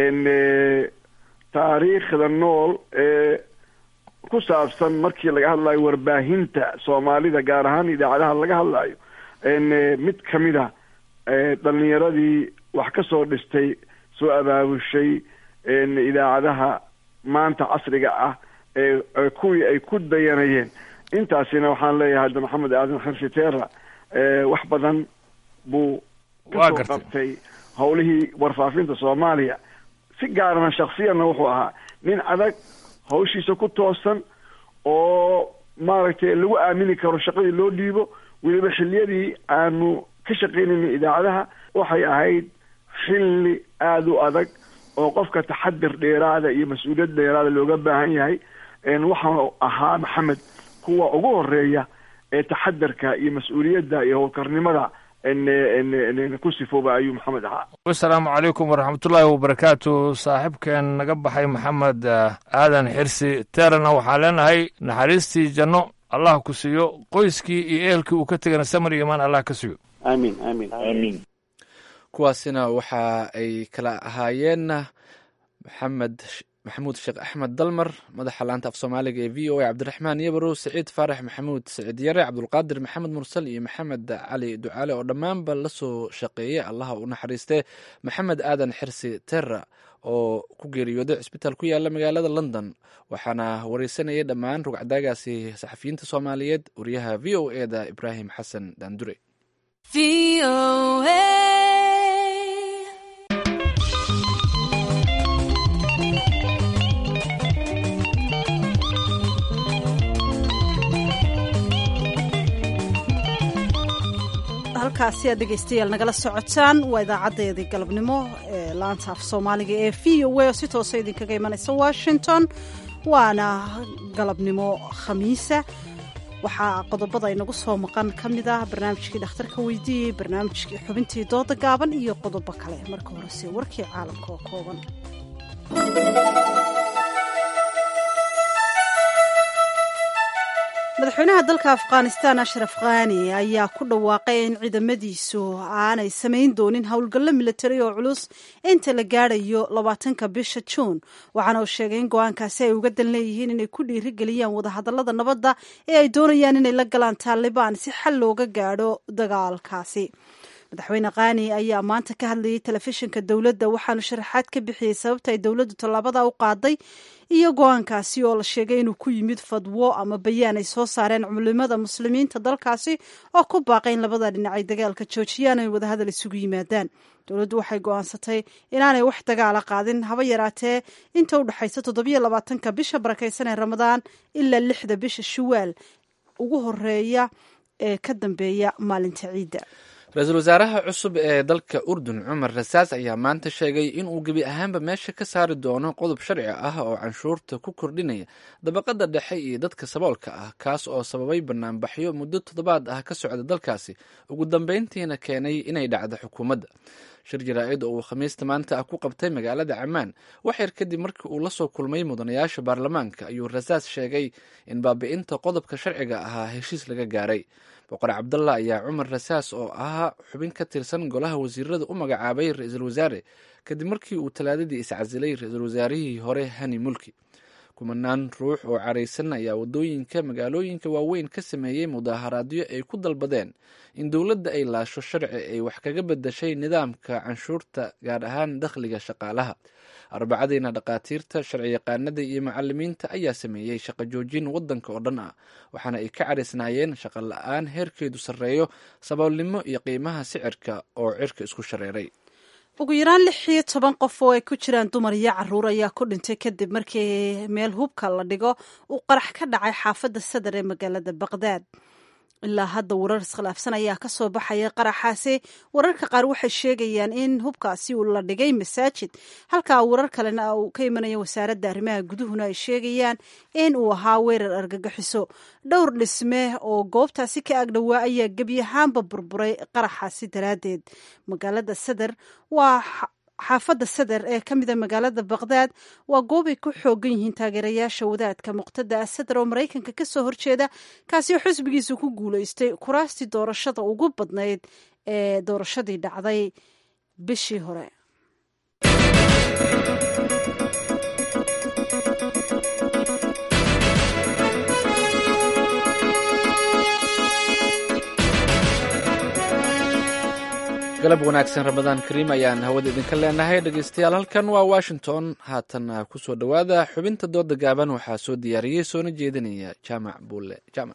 taariikhda nool ku saabsan markii laga hadlayo warbaahinta soomaalida gaar ahaan idaacadaha laga hadlayo mid kamid a dhalinyaradii wax ka soo dhistay soo abaabushay idaacadaha maanta casriga ah kuwii ay ku dayanayeen. intaasina waxaan leeyahay hadda maxamed aadan xirsi teera wax badan buu kasoo qabtay howlihii warfaafinta soomaaliya. si gaarana shaksiyanna wuxuu ahaa nin adag hawshiisa ku toosan oo maaragtay lagu aamini karo shaqadii loo dhiibo. weliba xilliyadii aanu ka shaqaynayna idaacadaha waxay ahayd xilli aada u adag oo qofka taxadir dheeraada iyo mas-uuliyad dheeraada looga baahan yahay. waxaa ahaa maxamed kuwa ugu horeeya ee taxadarka iyo mas-uuliyadda iyo howlkarnimada ku sifooba ayuu maxamed ahaa.
asalaamu calaykum waraxmatullaahi wabarakaatu. saaxiibkeen naga baxay maxamed aadan xirsi teerana waxaan leenahay naxariistii janno allah ku siiyo, qoyskii iyo ehelkii uu ka tegana samar iyo imaan allah ka siiyo.
aamin aamin aamin.
kuwaasina waxa ay kala ahaayeen maxamuud sheekh axmed dalmar madaxa laanta af soomaaliga ee v o a, cabdiraxmaan yabarow, saciid faarax maxamuud saciid yare, cabdulqaadir maxamed mursal iyo maxamed cali ducaale oo dhammaanba la soo shaqeeyey. allaha u naxariistee maxamed aadan xirsi terra oo ku geeriyooday cisbitaal ku yaala magaalada london. waxaana wareysanayay dhammaan rugcadaagaasi saxafiyiinta soomaaliyeed wariyaha v o e da ibraahim xasan daandure.
halkaasi aad dhegaystayaal nagala socotaan waa idaacadeedii galabnimo ee laanta af soomaaliga ee v o a oo si toosa idinkaga imanaysa washington. waana galabnimo khamiisa. waxaa qodobada inagu soo maqan ka mid ah barnaamijkii dhakhtarka weydiiyey, barnaamijkii xubintii dooda gaaban iyo qodobo kale. marka horese warkii caalamka oo kooban. madaxweynaha dalka afghanistan ashraf khani ayaa ku dhawaaqay in ciidamadiisu aanay samayn doonin howlgallo militari oo culus inta la gaadhayo 20 bisha juun. waxaana uu sheegay in go-aankaasi ay uga dan leeyihiin inay ku dhiirigeliyaan wadahadallada nabadda ee ay doonayaan inay la galaan taalibaan si xal looga gaadho dagaalkaasi. madaxweyne khani ayaa maanta ka hadlayay telefishinka dowladda waxaanu sharaxaad ka bixiyey sababta ay dowladdu tallaabada u qaaday iyo go-aankaasi oo la sheegay inuu ku yimid fadwo ama bayaan ay soo saareen culimada muslimiinta dalkaasi oo ku baaqay in labada dhinac ay dagaalka joojiyaan ay wadahadal isugu yimaadaan. dowladdu waxay go-aansatay inaanay wax dagaala qaadin haba yaraatee inta u dhexaysa 27 bisha barakaysan ee ramadaan ilaa 6 bisha shuwaal ugu horeeya ee ka dambeeya maalinta ciidda.
ra-iisul wasaaraha cusub ee dalka urdun cumar rasaas ayaa maanta sheegay inuu gebi ahaanba meesha ka saari doono qodob sharci ah oo canshuurta ku kordhinaya dabaqada dhexe iyo dadka saboolka ah, kaas oo sababay banaanbaxyo muddo 7 ah ka socda dalkaasi, ugu dambeyntiina keenay inay dhacdo xukuumadda. shir jaraa-id oo uu khamiista maanta ah ku qabtay magaalada camaan wax yar kadib markii uu la soo kulmay mudanayaasha baarlamaanka ayuu rasaas sheegay in baabi'inta qodobka sharciga ahaa heshiis laga gaaray. boqor cabdalla ayaa cumar rasaas oo ahaa xubin ka tirsan golaha wasiirada u magacaabay ra-iisul wasaare kadib markii uu talaadadii iscasilay ra-iisul wasaarihii hore hani mulki. kumanaan ruux oo caraysan ayaa wadooyinka magaalooyinka waaweyn ka sameeyey mudaaharaadyo ay ku dalbadeen in dowladda ay laasho sharci ay wax kaga bedashay nidaamka canshuurta gaar ahaan dakhliga shaqaalaha. arbacadiina dhakhaatiirta, sharci yaqaanada iyo macalimiinta ayaa sameeyey shaqo joojin wadanka oo dhan ah, waxaana ay ka caraysnaayeen shaqo la-aan heerkeedu sarreeyo, saboolnimo iyo qiimaha sicirka oo cirka isku shareeray.
ugu yaraan 16 qof oo ay ku jiraan dumar iyo caruur ayaa ku dhintay kadib markii meel hubka la dhigo uu qarax ka dhacay xaafadda sadar ee magaalada baqdaad. ilaa hadda warar iskhilaafsan ayaa ka soo baxaya qaraxaasi. wararka qaar waxay sheegayaan in hubkaasi uu la dhigay masaajid, halka warar kalena uu ka imanaya wasaaradda arrimaha guduhuna ay sheegayaan in uu ahaa weerar argagixiso. dhowr dhisme oo goobtaasi ka agdhowaa ayaa gebi ahaanba burburay qaraxaasi daraaddeed. magaalada sadar waa xaafadda sadar ee ka mida magaalada baqdaad waa goobay ku xoogan yihiin taageerayaasha wadaadka muqtada sadar oo maraykanka ka soo horjeeda, kaasi oo xisbigiisu ku guulaystay kuraastii doorashada ugu badnayd ee doorashadii dhacday bishii hore.
galab wanaagsan ramadaan kariim ayaan hawada idinka leenahay dhegeystayaal. halkan waa washington. haatan ku soo dhowaada xubinta dooda gaaban. waxaa soo diyaariyey soona jeedinaya jaamac buulle jaamac.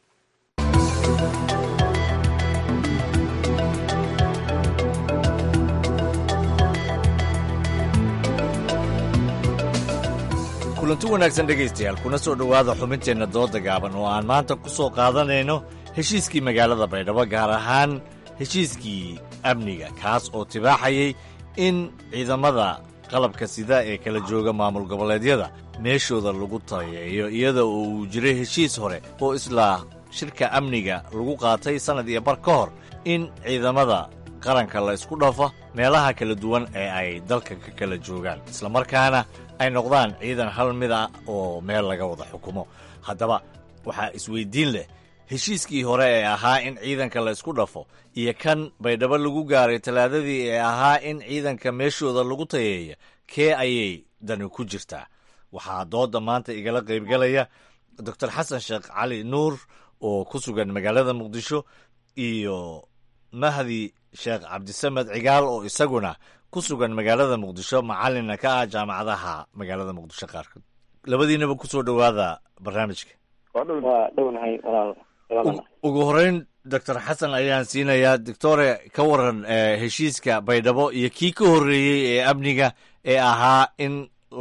kulanti wanaagsan dhegaystayaal, kuna soo dhowaada xubinteenna dooda gaaban oo aan maanta ku soo qaadanayno heshiiskii magaalada baydhabo, gaar ahaan heshiiskii amniga, kaas oo tibaaxayay in ciidamada qalabka sida ee kala jooga maamul goboleedyada meeshooda lagu tayeeyo, iyada oo uu jiray heshiis hore oo isla shirka amniga lagu qaatay sannad iyo bar ka hor in ciidamada qaranka la isku dhafa meelaha kala duwan ee ay dalka ka kala joogaan, islamarkaana ay noqdaan ciidan hal mid ah oo meel laga wada xukumo. haddaba waxaa isweyddiin leh, heshiiskii hore ee ahaa in ciidanka la isku dhafo iyo kan baydhabo lagu gaaray talaadadii ee ahaa in ciidanka meeshooda lagu tayeeya, kee ayay dani ku jirtaa? waxaa dooda maanta igala qaybgalaya doctor xasan sheekh cali nuur oo ku sugan magaalada muqdisho, iyo mahdi sheekh cabdisamed cigaal oo isaguna ku sugan magaalada muqdisho, macalina ka ah jaamacadaha magaalada muqdisho qaarkood. labadiinaba ku soo dhowaada barnaamijka.
waa dhownahay walaal.
ugu horeyn doctor xasan ayaan siinayaa. doctore, ka waran heshiiska baydhabo iyo kii ka horreeyey ee amniga ee ahaa in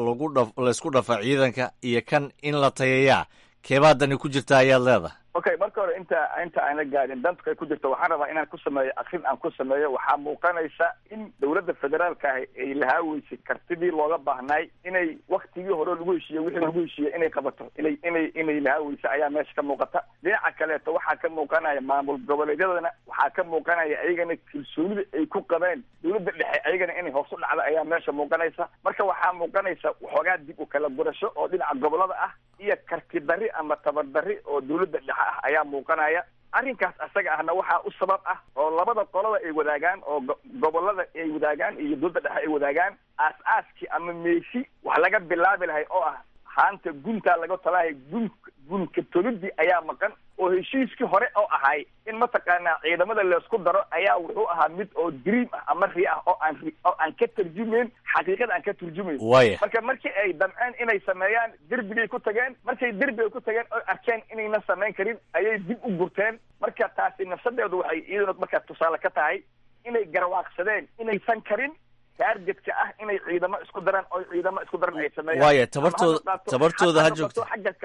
laysku dhafa ciidanka iyo kan in la tayeeyaa, keebaa dani ku jirta ayaad leedahay?
okay, marka hore inta aana gaadhin dantu ay ku jirto, waxaan rabaa inaan ku sameeyo akrin aan ku sameeyo. waxaa muuqanaysa in dowladda federaalka ah ay lahaaweysay kartidii looga baahnay inay waktigii hore lagu heshiiyey wixii lagu heshiiyey inay qabato, inay lahaaweysay ayaa meesha ka muuqata. dhinaca kaleeto waxaa ka muuqanaya maamul goboleedyadana waxaa ka muuqanaya ayagana kalsoonida ay ku qabeen dowladda dhexe ayagana inay hoos u dhacda ayaa meesha muuqanaysa. marka waxaa muuqanaysa waxoogaa dib u kala gurasho oo dhinaca gobolada ah iyo karti dari ama tabar dari oo dowladda dhexe ah ayaa muuqanaya. arrinkaas asaga ahna waxaa u sabab ah oo labada qolada ay wadaagaan oo gobolada ay wadaagaan iyo dowladda dhexe ay wadaagaan aas-aaskii ama meeshi wax laga bilaabi lahay oo ah haanta guntaa laga talahay gunka tolidii ayaa maqan, oo heshiiskii hore oo ahay in mataqaanaa ciidamada laysku daro ayaa wuxuu ahaa mid oo dream ah ama ri ah oo aan ka tarjumayn xaqiiqada aan ka turjumayn. marka markii ay damceen inay sameeyaan derbigay ku tageen, markay derbiga ku tageen oo arkeen inayna samayn karin ayay dib u gurteen. marka taasi nafsadeedu waxay iyaduna markaa tusaale ka tahay inay garwaaqsadeen inaysan karin taargetka ah inay ciidamo isku daraan oo ciidamo isku daran ay sameeyaan.
waaya tabartooda ha joogto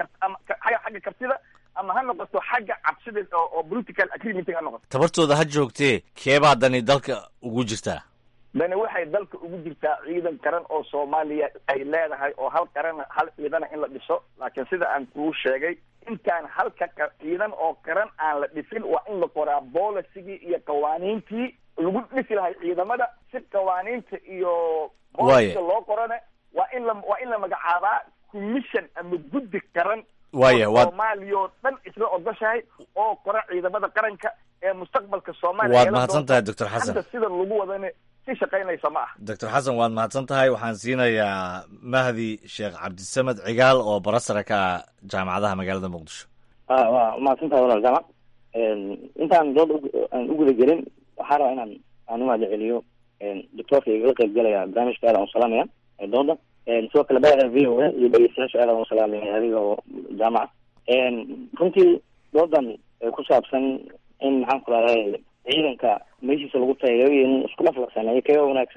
xagga kartida ama ha noqoto xagga cabsida oo political agreement ha noqoto.
tabartooda ha joogtee, keebaa dani dalka ugu jirtaa?
dani waxay dalka ugu jirtaa ciidan qaran oo Soomaaliya ay leedahay oo hal qaran hal ciidana in la dhiso. laakiin sida aan kuu sheegay, intaan halka ciidan oo qaran aan la dhisin waa in la qoraa policy-gii iyo qawaaniintii lagu dhisi lahay ciidamada. si qawaaniinta iyo booliska loo qorana waa in la magacaabaa commission ama guddi qaran Soomaaliya oo dhan isla ogoshahay oo qora ciidamada qaranka ee mustaqbalka Soomaaliya.
waad mahadsan tahay doctor xasan.
sida lagu wadana si shaqaynaysa ma ah.
doctor xasan waad mahadsan tahay. waxaan siinayaa mahdi sheekh cabdisamed cigaal oo barasara ka ah jaamacadaha magaalada muqdisho.
waa mahadsan tahay walaal jaamac. intaan dood aan u guda gelin waxaa rabaa aan u mahad celiyo doctorka igala qayb galaya barnaamijka aad aan u salaamaya dooda. sidoo kale bada v o a iyo dhegeystayaasha aad aan u salaamaya adiga oo jaamaca. runtii doodan ku saabsan in maxaan ku raday ciidanka meeshiisa lagu tayayo iyo in isku dhaf la sameeyo kee wanaagsan.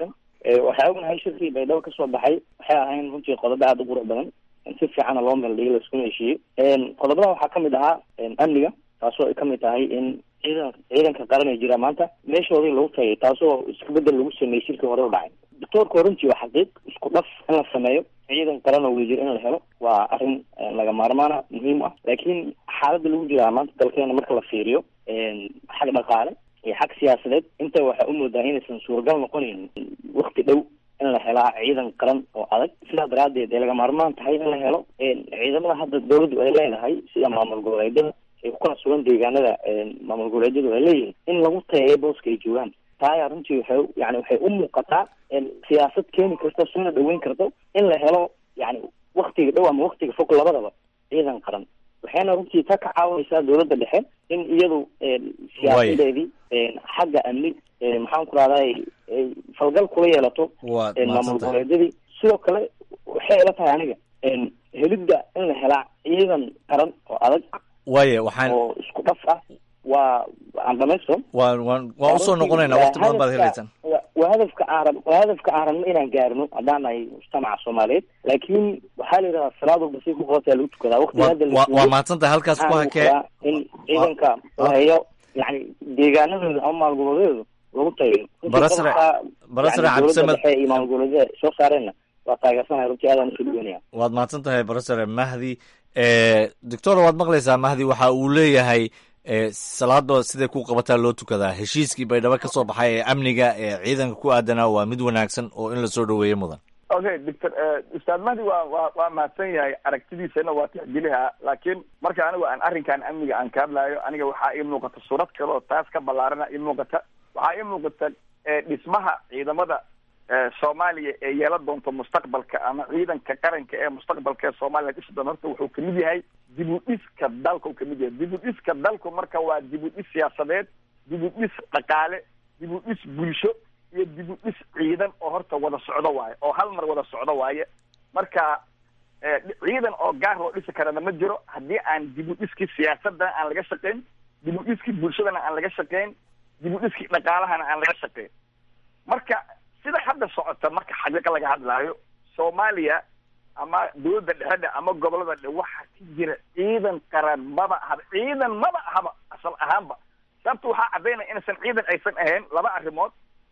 waxaa ognahay shirkii baydhabo kasoo baxay waxay ahayn runtii qodobo aada u qurux badan si fiicana loo meeldhigay laiskuna heshiiyey qodobadan waxaa kamid ahaa amniga taasoo ay kamid tahay in ciidanka qaran ee jira maanta meeshoodii lagu tagay taasoo isku bedel lagu sameeyey shirkii hore u dhacay doctoorka runtii waa xaqiiq isku dhaf in la sameeyo ciidan qaran oo wadajir in la helo waa arrin laga maarmaana muhiim ah laakiin xaaladda lagu jiraa maanta dalkeena marka la fiiriyo xag dhaqaale iyo xag siyaasadeed inta waxaa u moodaa inaysan suuragal noqonayn wakti dhow in la helaa ciidan qaran oo adag sidaa daraadeed ay laga maarmaan tahay in la helo ciidamada hadda dawladdu ay leedahay sida maamul goboleedyada ay ku kala sugan deegaanada maamul goboleedyadu ay leeyihiin in lagu tayeeyo booska ay joogaan taaya runtii waxay u muuqataa siyaasad keeni karto suna dhaweyn karto in la helo yani waktiga dhow ama waktiga fog labadaba ciidan qaran waxayna runtii ta ka caawinaysaa dawladda dhexe in iyadu siyaasadeedii xagga amni maxaan ku rahday falgal kula yeelato maamul goboleedyadii sidoo kale waxay ila tahay aniga helidda in la helaa ciidan qaran oo adag oo isku dhaf ah waa aan dhamaysto
waan usoo noqonaynaa waqti badan baad helaysaan
waa hadafka aan rabno inaan gaarno haddaan nahay mujtamaca soomaaliyeed laakiin waxaa la yidhahdaa salaad walba si ku qoota lagu tukadaa waqtiga hadda
waa mahadsantahay halkaas ku hakee
in ciidanka la hayo yani deegaanadooda ama maalgoboleedu lagu tayo
barasre cabdisamed
iyo maalgoboleedyada soo saareenna waa taageersanahay runtii aadaan usoo dhaweynaya
waad mahadsan tahay barasre mahdi doctor waad maqlaysaa mahdi waxa uu leeyahay salaada siday ku qabataa loo tukadaa heshiiskii baydhabo ka soo baxay ee amniga ee ciidanka ku aadanaa waa mid wanaagsan oo in lasoo dhaweeyo mudan
okay doctor ustaad mahdi waa mahadsan yahay aragtidiisana waa tixgeliha laakiin marka anigu aan arrinkan amniga aan ka hadlaayo aniga waxaa ii muuqata suurad kale oo taas ka ballaarana ii muuqata waxaa ii muuqata dhismaha ciidamada soomaaliya ee yeelan doonto mustaqbalka ama ciidanka qaranka ee mustaqbalka ee soomaaliya dhisi doon horta wuxuu kamid yahay dib u dhiska dalka uu kamid yahay dib u dhiska dalku marka waa dib u dhis siyaasadeed dib u dhis dhaqaale dib u dhis bulsho iyo dib u dhis ciidan oo horta wada socdo waaye oo hal mar wada socdo waaye marka ciidan oo gaar loo dhisi karana ma jiro haddii aan dib u dhiskii siyaasadana aan laga shaqeyn dib u dhiskii bulshadana aan laga shaqeyn dib u dhiskii dhaqaalahana aan laga shaqeyn marka sida hadda socota marka xaqiiqa laga hadlaayo soomaaliya ama dawladda dhexedhe ama gobolada dhe waxaa ka jira ciidan qaran maba ahaba asal ahaanba sababta waxaa caddaynaya inaysan ciidan aysan ahayn laba arrimood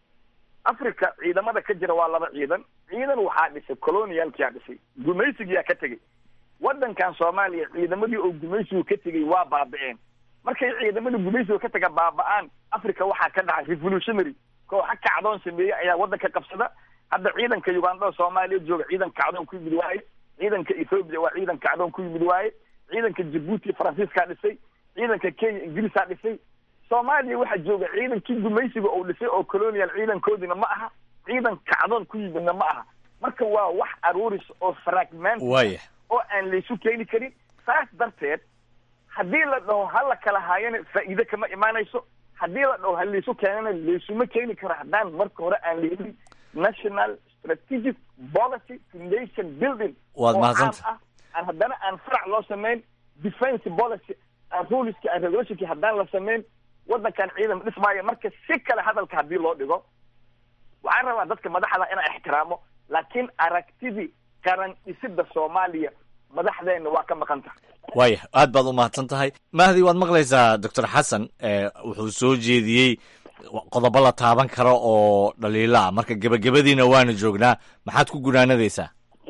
africa ciidamada ka jira waa laba ciidan waxaa dhisay colonialkiyaa dhisay gumaysigiyaa ka tegey wadankan soomaaliya ciidamadii oo gumaysigu ka tegey waa baaba-een markay ciidamada gumaysiga ka taga baaba-aan africa waxaa ka dhacay revolutionary kooxa kacdoon sameeyey ayaa wadanka qabsada hadda ciidanka uganda oo soomaaliya jooga ciidan kacdoon ku yimid waaye ciidanka ethoopia waa ciidan kacdoon ku yimid waaye ciidanka jabuuti faransiiskaa dhisay ciidanka kenya ingiriisaa dhisay soomaaliya waxaa jooga ciidankii gumaysiga oo dhisay oo colonial ciidankoodina ma aha ciidan kacdoon ku yimidna ma aha marka waa wax aruuris oo fragment oo aan laysu keeni karin saas darteed haddii la dhaho hala kala haayana faa'iide kama imaanayso haddii la dhaho halaysu keenana laysuma keeni karo haddaan marka hore aan leelin national strategic policy foundation building
waad mahadsanta
aan haddana aan farac loo samayn defense policy aan ruleski aan regulationki haddaan la samayn wadankan ciidan dhismaayo marka si kale hadalka haddii loo dhigo waxaan rabaa dadka madaxda inaan ixtiraamo laakiin aragtidii qaran dhisida soomaaliya madaxdeena waa ka maqan tahay
waaya aad baad u mahadsan tahay mahdi waad maqlaysaa doctor xasan wuxuu soo jeediyey qodobo la taaban karo oo dhaliila marka gebagabadiina waana joognaa maxaad ku gunaanadaysaa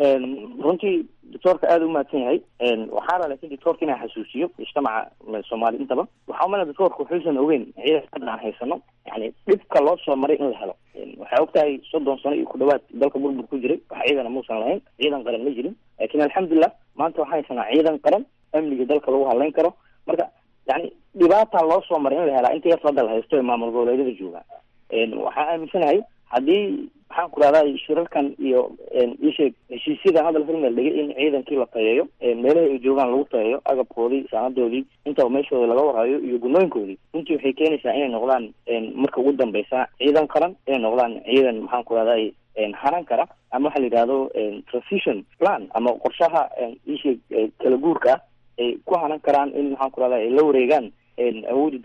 runtii doctoorka aada u mahadsan yahay waxaana laakiin doctoorka inaan xasuusiyo mujtamaca soomaali intaba waxaa umala doctoorka wuxuusan ogeyn ciidan hadda aan haysano yani dhibka loo soo maray in la helo waxaa ogtahay 30 sano iyo ku dhawaad dalka burbur ku jiray wax ciidana muusan lahayn ciidan qaran ma jirin laakiin alxamdulilah maanta waxaa haysanaa ciidan qaran amniga dalka lagu hadlayn karo marka yani dhibaata loo soo maray in la helaa inta yar hadda la haysto ee maamul goboleedyada jooga waxaa aaminsanahay haddii maxaan ku rahdaa shirarkan iyo isheeg heshiisyada hadal hormeel dhigay in ciidankii la tayeeyo meelaha ay joogaan lagu tayeeyo agabkoodii saanadoodii intaba meeshooda laga warhayo iyo gunooyinkoodii runtii waxay keenaysaa inay noqdaan marka ugu dambeysa ciidan qaran inay noqdaan ciidan maxaan ku rahdaa hanan kara ama waxa la yidhahdo transition plan ama qorshaha isheeg kala guurka ah ay ku hanan karaan in maxaan ku rahdaa ay la wareegaan awoodii dalka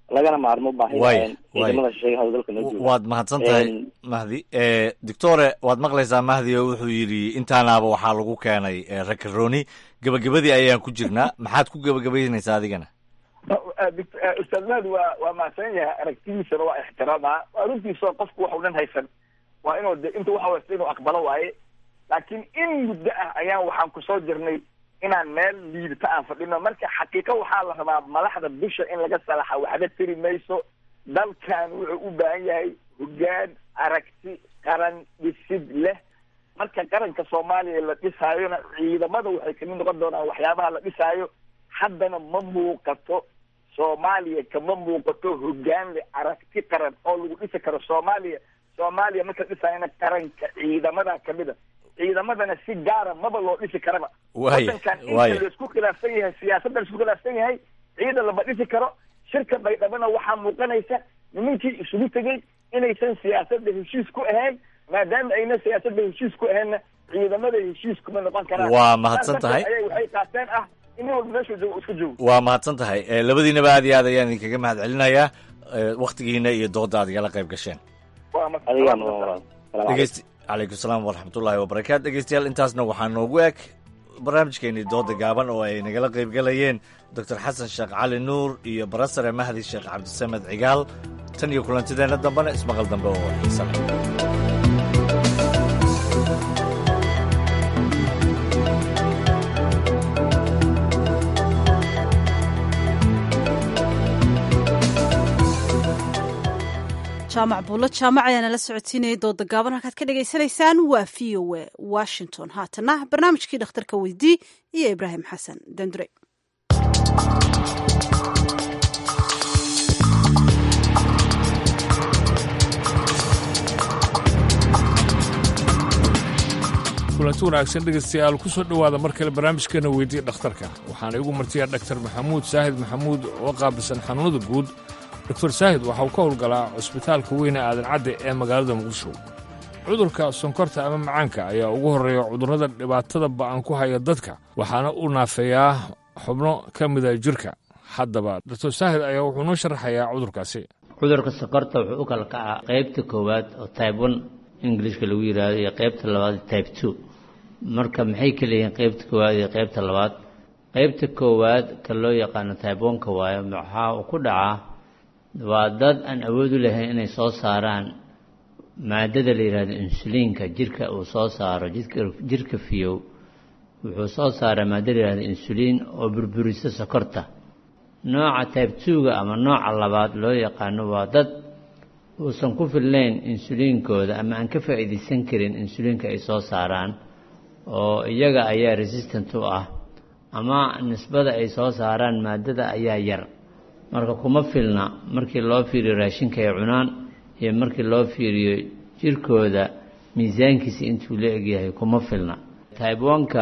lagana maarmo baahida ciidamada shisheeye howlgalka noo jooga.
waad mahadsan tahay Mahdi. Doctore, waad maqlaysaa Mahdi oo wuxuu yidhi intaanaaba waxaa lagu keenay rakarooni. Gabagabadii ayaan ku jirnaa, maxaad ku gabagabaynaysaa adigana?
Ustaad Mahdi waa mahadsan yahay, aragtidiisana waa ixtiraamaa. waa runtiisa qofku wax u dhan haysan waa inuu inta waxa wasta inuu aqbalo waaye. laakiin in muddo ah ayaan waxaan kusoo jirnay inaan meel liidata aan fadhino. marka xaqiiqo waxaa la rabaa madaxda bisha in laga salaxa waxba tiri mayso. dalkan wuxuu u baahan yahay hoggaan aragti qaran dhisid leh. marka qaranka soomaaliya la dhisaayona ciidamada waxay kamid noqon doonaan waxyaabaha la dhisaayo. haddana ma muuqato soomaaliya kama muuqato hoggaan le aragti qaran oo lagu dhisi karo soomaaliya marka dhisaayona qaranka ciidamada kamida. ciidamadana si gaara maba loo dhisi karaba. wadankan inta laisku khilaafsan yahay, siyaasadda laisku khilaafsan yahay, ciidan lama dhisi karo. shirka baydhabana waxaa muuqanaysa nimankii isugu tegey inaysan siyaasadda heshiis ku ahayn. maadaama ayna siyaasadda heshiis ku ahaynna ciidamada heshiis kuma noqon karaan.
waa mahadsan tahay.
waxay qaateen in walba meeshuu joogo isku joogo.
waa mahadsan tahay. labadiinaba aad iyo aad ayaan idinkaga mahad celinayaa waktigiina iyo dooda aad igala qayb gasheen. calaykum salaam waraxmatullaahi wabarakaatu. dhegeystayaal, intaasna waxaa noogu eg barnaamijkeenii dooda gaaban oo ay nagala qayb galayeen doctor xasan sheekh cali nuur iyo barasare Mahdi sheekh cabdisamed cigaal. tan iyo kulantideenna dambena ismaqal dambe oo xiisa leh.
jaamac buulo jaamac ayaana la socodsiinayay dooda gaaban. halkaad ka dhagaysanaysaan waa v o a Washington. haatana barnaamijkii dhakhtarka weydii iyo Ibraahim xasan dandure.
kulanti wanaagsan dhegeystayaal, ku soo dhowaada mar kale barnaamijkeena weydii dhakhtarka. waxaana igu martiyaa dhaktar maxamuud saahid maxamuud oo qaabilsan xanuunada guud. doctor saahid waxa uu ka howlgalaa cusbitaalka weyne aadan cadde ee magaalada muqdisho. cudurka sonkorta ama macaanka ayaa ugu horreeya cudurrada dhibaatada ba'an ku haya dadka, waxaana uu naafeeyaa xubno ka mida jirka. haddaba doctor saahid ayaa wuxuu noo sharaxayaa cudurkaasi.
cudurka sonkorta wuxuu u kala kacaa qaybta koowaad oo type 1 ingilishka lagu yidhaahdo iyo qaybta labaad type 2. marka maxay ka leeyihiin qaybta koowaad iyo qaybta labaad? qaybta koowaad ka loo yaqaano type 1ka waayo maxaa uu ku dhacaa waa dad aan awood u lahayn inay soo saaraan maadada la yidhaahdo insuliinka. jirka uu soo saaro jirka fiyow wuxuu soo saaraa maadada la yidhahdo insuliin oo burburisa sokorta. nooca type 2ga ama nooca labaad loo yaqaano waa dad uusan ku filnayn insuliinkooda ama aan ka faa'iidaysan karin insuliinka ay soo saaraan, oo iyaga ayaa resistant u ah ama nisbada ay soo saaraan maadada ayaa yar. marka kuma filna markii loo fiiriyo raashinka ay cunaan iyo markii loo fiiriyo jirkooda miisaankiisa intuu la egyahay kuma filna. type 1ka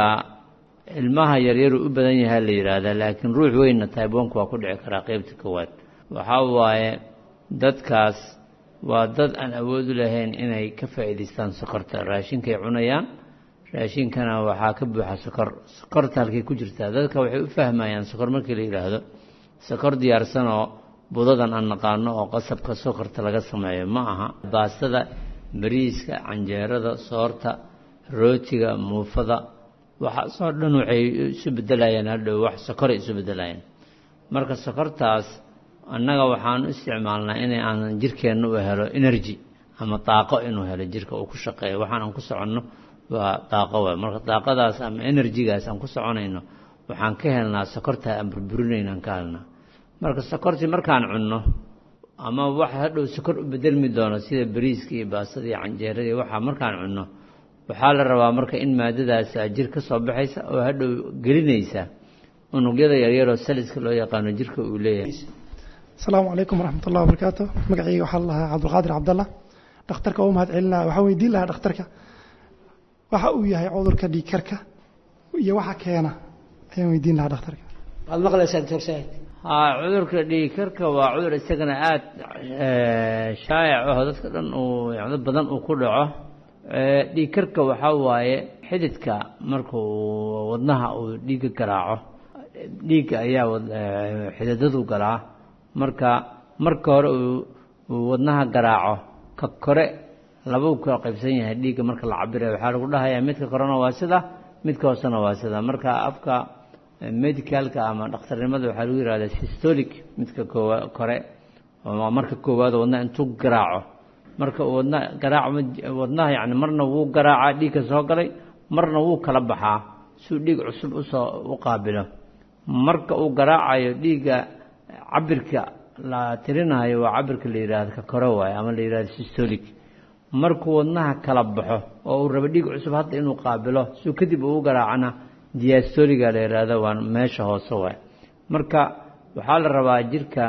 ilmaha yaryar u badan yahay la yidhaahdaa, laakiin ruux weynna type 1ka waa ku dhici karaa qaybta koowaad. waxaa waaye dadkaas waa dad aan awood u lahayn inay ka faa'iidaystaan sokorta. raashinkay cunayaan, raashinkana waxaa ka buuxa sokor. sokorta halkay ku jirtaa? dadka waxay u fahmayaan sokor markii la yidhaahdo sokor diyaarsan oo budadan aan naqaano oo qasabka sokorta laga sameeyo ma aha. baastada, bariiska, canjeerada, soorta, rootiga, muufada, waxaasoo dhan waxay isu bedelayaan hadhow wax sokoray isu bedelayaan. marka sokortaas annaga waxaan u isticmaalnaa inay aanan jirkeenna u helo energy ama daaqo inuu helo jirka uu ku shaqeeyo. waxaan aan ku soconno waa daaqo waay. marka daaqadaas ama enerjigaas aan ku soconayno waxaan ka helnaa sokorta aan burburinayno aan ka helnaa. marka sokortii markaan cunno ama wax hadhow sokor u bedelmi doono sida bariiska iyo baastada iyo canjeerada iyo waxaa markaan cunno, waxaa la rabaa marka in maadadaas jir ka soo baxaysa oo hadhow gelinaysa unugyada yaryaroo saliska loo yaqaano jirka uu leeyahay.
asalaamu calaykum waraxmatullahi wabarakaatu. magacayga waxaa la lahaa cabdulqaadir cabdalla. dhakhtarka u mahad celinaa. waxaan weydiin lahaa dhakhtarka waxa uu yahay cudurka dhiigkarka iyo waxa keena ayaan weydiin lahaa dhakhtarka.
waad maqlaysaa doctor saahid? cudurka dhiigkarka waa cudur isagana aada shaayac ah dadka dhan uu dad badan uu ku dhaco. dhiigkarka waxaa waaye xididka markuu wadnaha uu dhiigga garaaco, dhiigga ayaa xididadu galaa. marka marka hore uu wadnaha garaaco ka kore labuu ka qaybsan yahay dhiigga marka la cabirayo waxaa lagu dhahayaa midka korena waa sida midka hoosena waa sida marka afka medicalka ama dhakhtarnimada waxaa lagu yihahdaa systolic midka kore oo marka koowaad wadnaha intuu garaaco marka wadnaha yani marna wuu garaacaa dhiigka soo galay marna wuu kala baxaa suu dhiig cusub u qaabilo marka uu garaacayo dhiigga cabirka la tirinayo waa cabirka la yidhaahdo ka kore waaye ama la yidhahdo systolic markuu wadnaha kala baxo oo uu rabo dhiig cusub hadda inuu qaabilo suu kadib uu garaacana diastoliga la yidhaahdo waa meesha hoose waaye marka waxaa la rabaa jirka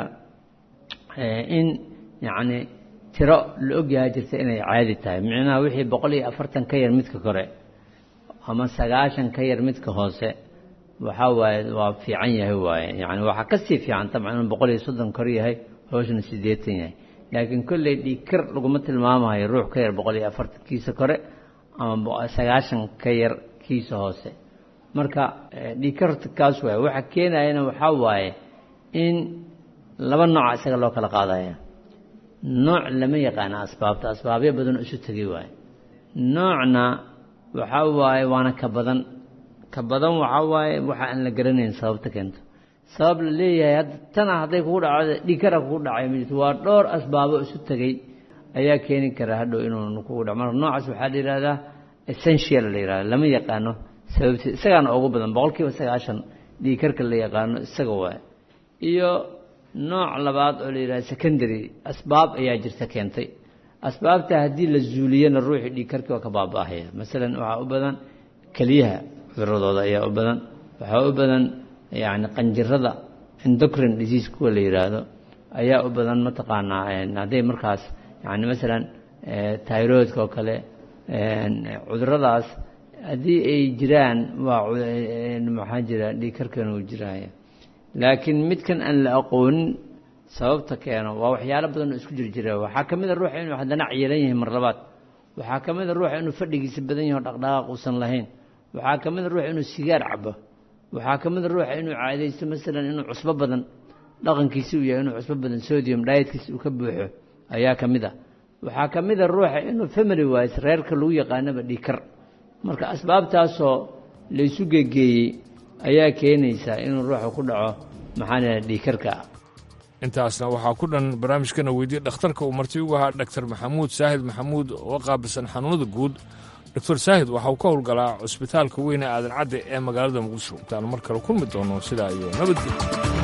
in yacni tiro la ogyahay jirta inay caadi tahay micnaha wixii 140 ka yar midka kore ama 90 ka yar midka hoose waxaa waaye waa fiican yahay waaye yani waxaa ka sii fiican tabcan in 130 kor yahay hoosna 80 yahay laakiin kolley dhiigkar laguma tilmaamayo ruux ka yar 140 kiisa kore ama 90 ka yar kiisa hoose marka dhiigkarta kaas waaye waxa keenayana waxaa waaye in laba nooc isaga loo kala qaadaya nooc lama yaqaana asbaabyo badan isu tagay waaye noocna waxaa waaye waana ka badan waxaa waaye waxa aan la garanayn sababta keento sabab la leeyahay hadda tana hadday kugu dhacdo dhiigkara kugu dhacay midto waa dhowr asbaabo isu tagay ayaa keeni kara hadhow inuu kugu dhaco marka noocaas waxaa la yidhahdaa essential la yidhahda lama yaqaano sababti isagaana ugu badan 90% dhiigkarka la yaqaano isaga waaye iyo nooc labaad oo la yidhahdo secondary asbaab ayaa jirta keentay asbaabta haddii la zuuliyana ruuxii dhiigkarkii waa ka baaba'ahaya masalan waxaa u badan keliyaha cuduradooda ayaa u badan waxaa u badan yani qanjirada endocrine disease kuwa la yidhaahdo ayaa u badan mataqaanaa hadday markaas yani masalan thyroidka oo kale cuduradaas haddii ay jiraan waa maxaa jira dhiigkarkana uu jiraya laakiin midkan aan la aqoonin sababta keeno waa waxyaalo badan oo isku jira waxaa ka mid a ruuxa inuu haddana ciilan yahay mar labaad waxaa ka mid a ruuxa inuu fadhigiisa badan yahay oo dhaqdhaqaaq uusan lahayn waxaa ka mid a ruuxa inuu sigaar cabo waxaa ka mid a ruuxa inuu caadaysto masalan inuu cusbo badan dhaqankiisi uu yahay inuu cusbo badan sodium dietkiisa uu ka buuxo ayaa ka mid a waxaa ka mid a ruuxa inuu family wise reerka lagu yaqaanaba dhiigkar marka asbaabtaasoo laysu gegeeyey ayaa keenaysaa inuu ruuxa ku dhaco maxaa la dhiigkarka
intaasna waxaa ku dhan barnaamijkana weydiye dhakhtarka uu marti ugu ahaa dhaktar maxamuud saahid maxamuud oo qaabilsan xanuunada guud doctor saahid waxa uu ka howlgalaa cusbitaalka weyne aadan cadde ee magaalada muqdisho intaanu mar kale kulmi doono sidaa iyo nabadgelyo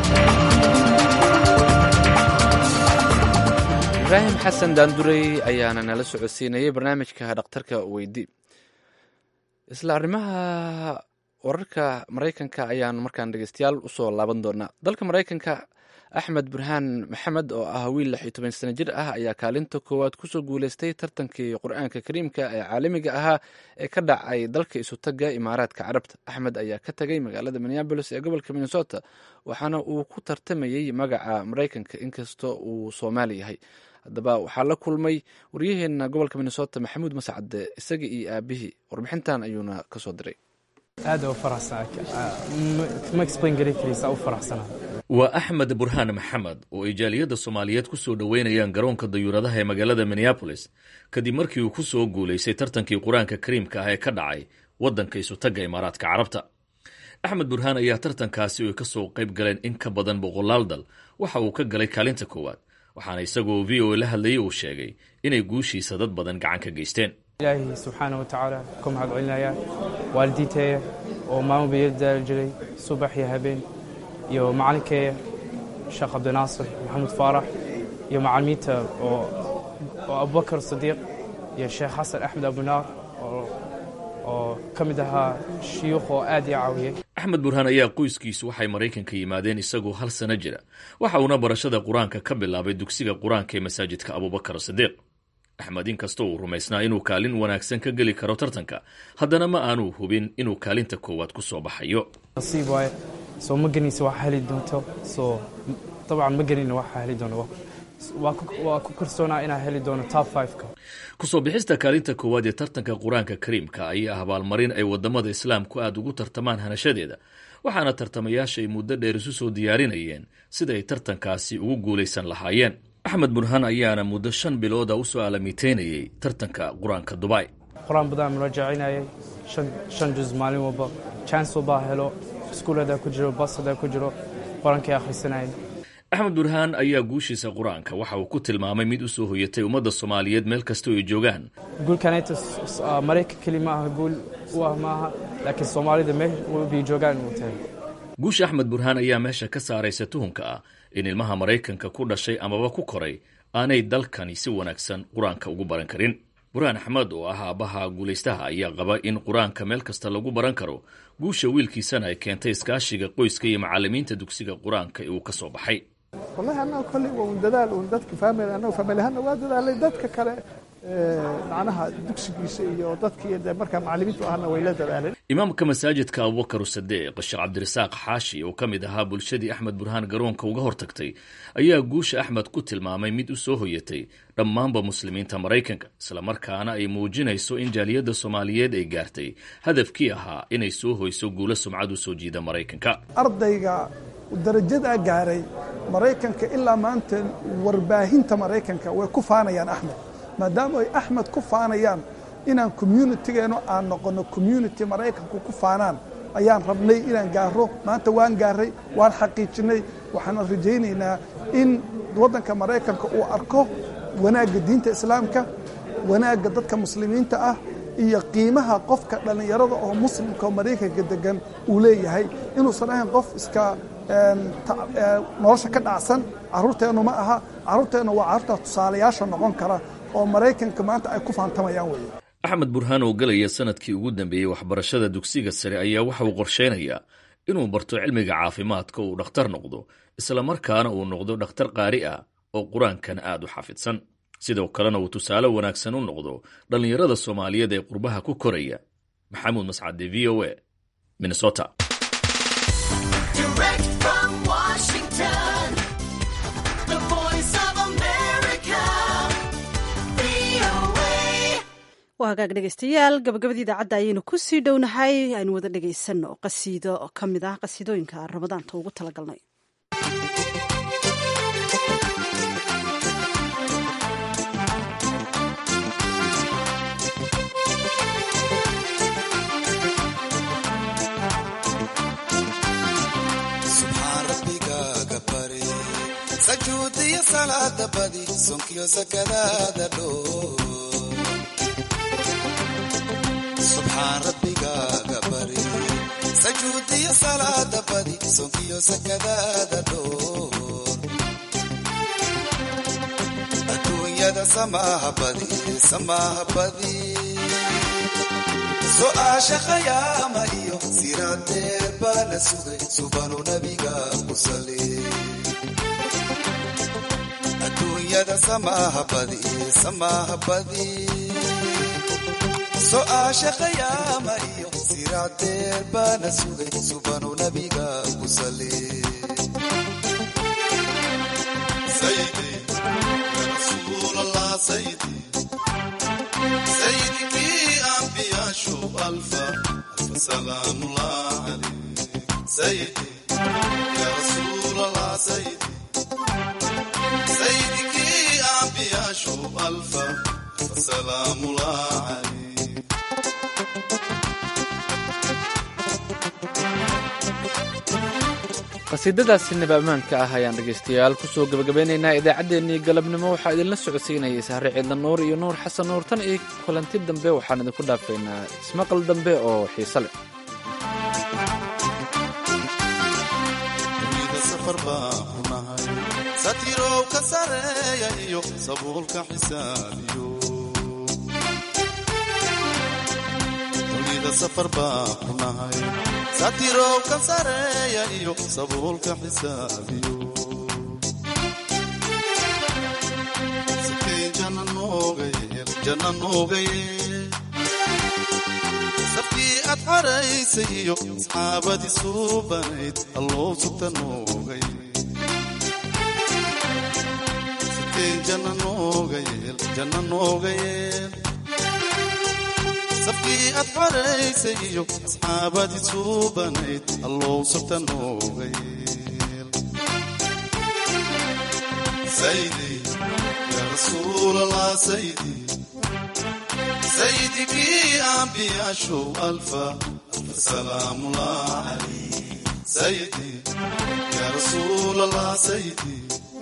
ibraahim xasan daandurey ayaana nala socodsiinayay barnaamijka dhakhtarka weydi isla arrimaha wararka maraykanka ayaanu markaan dhegeystayaal usoo laaban doonaa dalka maraykanka axmed burhaan maxamed oo ah wiil 16 sano jir ah ayaa kaalinta koowaad kusoo guuleystay tartankii qur-aanka kariimka ee caalamiga ahaa ee ka dhacay dalka isutaga imaaraadka carabta axmed ayaa ka tegay magaalada minneabolis ee gobolka minnesota waxaana uu ku tartamayey magaca maraykanka inkastoo uu soomaali yahay haddaba waxaa la kulmay waryaheena gobolka minnesota maxamuud mascade isaga iyo aabihii warbixintan ayuuna kasoo diray
aad u faraxsana
waa axmed burhaan maxamed oo ay jaaliyadda soomaaliyeed ku soo dhoweynayaan garoonka dayuuradaha ee magaalada minneabolis kadib markii uu ku soo guulaystay tartankii qur-aanka kariimka ah ee ka dhacay waddanka isutagga imaaraadka carabta axmed burhaan ayaa tartankaasi ay ka soo qayb galeen in ka badan 100 dal waxa uu ka galay kaalinta koowaad waxaana isagoo v o a la hadlayay uu sheegay inay guushiisa dad badan gacan ka geysteen
ilaahi subxaana wa tacaala ku mahad celinaya waalidiinteeya oo maalmo bayada daali jiray subax iyo habeen iyo macalinkeeya sheekh cabdinaasir maxamuud faarax iyo macalimiinta oo abubakar sadiiq iyo sheekh xasan axmed abunaar oo ka mid ahaa shiyuukh oo aad ii caawiyey
axmed burhaan ayaa qoyskiisu waxay maraykanka yimaadeen isagoo 1 sano jira waxa uuna barashada qur-aanka ka bilaabay dugsiga qur-aanka ee masaajidka abubakar sadiiq axmed inkastoo uu rumaysnaa inuu kaalin wanaagsan ka geli karo tartanka haddana ma aanuu hubin inuu kaalinta koowaad ku soo baxayo
nasiib waaye soo ma ganaysa waxa heli doonto soo dabcan ma ganayna waxa heli doono waa ku kalsoonaa inaan heli doono top 5ka.
kusoo bixista kaalinta koowaad ee tartanka qur-aanka kariimka ayaa abaalmarin ay wadamada islaamku aada ugu tartamaan hanashadeeda, waxaana tartamayaasha ay muddo dheer isu soo diyaarinayeen sida ay tartankaasi ugu guulaysan lahaayeen. axmed burhaan ayaana muddo 5 bilooda usoo aalamiiteynayay tartanka qur-aanka Dubai.
qur-aan badan loo jecinayay 5 juz maalin walba, chance walba helo, iskuulada ku jiro, basada ku jiro, qur-aanka akhrisanay.
axmed burhaan ayaa guushiisa qur-aanka waxa uu ku tilmaamay mid u soo hoyatay ummadda Soomaaliyeed meel kasta oo ay joogaan.
guulkanayta Mareykanka kelima ah guul waa maaha, laakiin Soomaalida meel walba joogaan u tahay.
guusha axmed burhaan ayaa meesha ka saaraysa tuhunka ah in ilmaha Mareykanka ku dhashay amaba ku koray aanay dalkani si wanaagsan qur-aanka ugu baran karin. burhaan axmed oo ah aabaha guulaystaha ayaa qaba in qur-aanka meel kasta lagu baran karo, guusha wiilkiisana ay keentay iskaashiga qoyska iyo macallimiinta dugsiga qur-aanka ee uu ka soo baxay.
wallahi annaga kolley waa un dadaal uun dadka family annaga family ahaanna waa dadaalay, dadka kale macnaha dugsigiisa iyo dadkii dee markaa macallimiintu ahna way la dadaaleen.
imaamka masaajidka abubakar sadeeq sheekh cabdirasaaq xaashi oo ka mid ahaa bulshadii axmed burhaan garoonka uga hortagtay ayaa guusha axmed ku tilmaamay mid u soo hoyatay dhammaanba muslimiinta Maraykanka, islamarkaana ay muujinayso in jaaliyadda Soomaaliyeed ay gaartay hadafkii ahaa inay soo hoyso guulo sumcad u soo jiida Maraykanka.
ardayga darajada gaaray Maraykanka ilaa maanta warbaahinta Maraykanka way ku faanayaan Axmed, maadaama ay Axmed ku faanayaan inaan communitygeenu aan noqono community Maraykanku ku faanaan ayaan rabnay inaan gaaro. maanta waan gaaray, waan xaqiijinay, waxaan rajaynaynaa in waddanka Maraykanka uu arko wanaagga diinta islaamka, wanaagga dadka muslimiinta ah iyo qiimaha qofka dhallinyarada oo muslimka oo Maraykanka degan uu leeyahay, inuusan ahayn qof iska nolosha ka dhacsan. carruurteennu ma aha, carruurteennu waa carruurta tusaalayaasha noqon kara oo Maraykanka maanta ay ku faantamayaan weye.
axmed burhaan oo galaya sanadkii ugu dambeeyey waxbarashada dugsiga sare ayaa waxa uu qorsheynayaa inuu barto cilmiga caafimaadka uu dhakhtar noqdo, islamarkaana uu noqdo dhakhtar qaari ah oo qur-aankana aad u xafidsan, sidoo kalena uu tusaale wanaagsan u noqdo dhallinyarada Soomaaliyeed ee qurbaha ku koraya. maxamuud mascade, VOA, Minnesota.
waa hagaag dhegeystayaal, gabagabadii idaacadda ayaynu ku sii dhownahay. aynu wada dhegaysanno qasiido ka mid ah qasiidooyinka ramadaanta ugu talagalnay.
subxaan rabbigaaga bari, sajuudiyo salaada badi, sonkiyo sakadaada dhoo. subxaan rabbigaaga bari, sajuudiyo salaada badi, sonkiyo sakadaada dhoor. adduunyada samaaha badi, samaaha badi, su'aasha khayaama iyo siraadeer baa la sugay, subanu nabiga ku sali. adduunyada samaaha badi, samaaha badi, su'aasha khayaama iyo siraadeer baa la sugay, subanu nabiga ku sali. sayidi ya rasuulallah, sayidi sayidikii ambiyaashu alfa alfa salaamullah alayk. sayidi ya rasuulallah, sayidi sayidikii ambiyaashu alfa alfa salaamullah alayk.
qasiidadaasi nabamaanka ah ayaan dhegaystayaal kusoo gabagabeynaynaa idaacaddeenii galabnimo. waxaa idinla socodsiinayay sahre ciidla nuur iyo nuur xasan nuur. tan iyo kulanti dambe waxaan idinku dhaafaynaa ismaqal dambe oo xiise leh.
safar baa ku nahay, satirow ka sareeya iyo sabuulka xisaabiyo. dunida safar baa ku nahay, satirow ka sareeya iyo sabuulka xisaabiyo. sakay janna noogaye sabkii aad xaraysay iyo asxaabadii suu banayd alloo sugta noogaye. sabteen janna nooga yeel sabkii aad xaraysay iyo asxaabadii suubanayd allow sabta nooga yeel saydi ya rasuulallah saydi saydikii ambiyashow alfa salaamullah alayh saydi ya rasuulallah saydi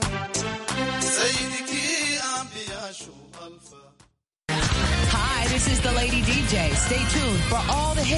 saydikii ambiyashow alfa.
Hi, this is the Lady DJ. Stay tuned for all the hits.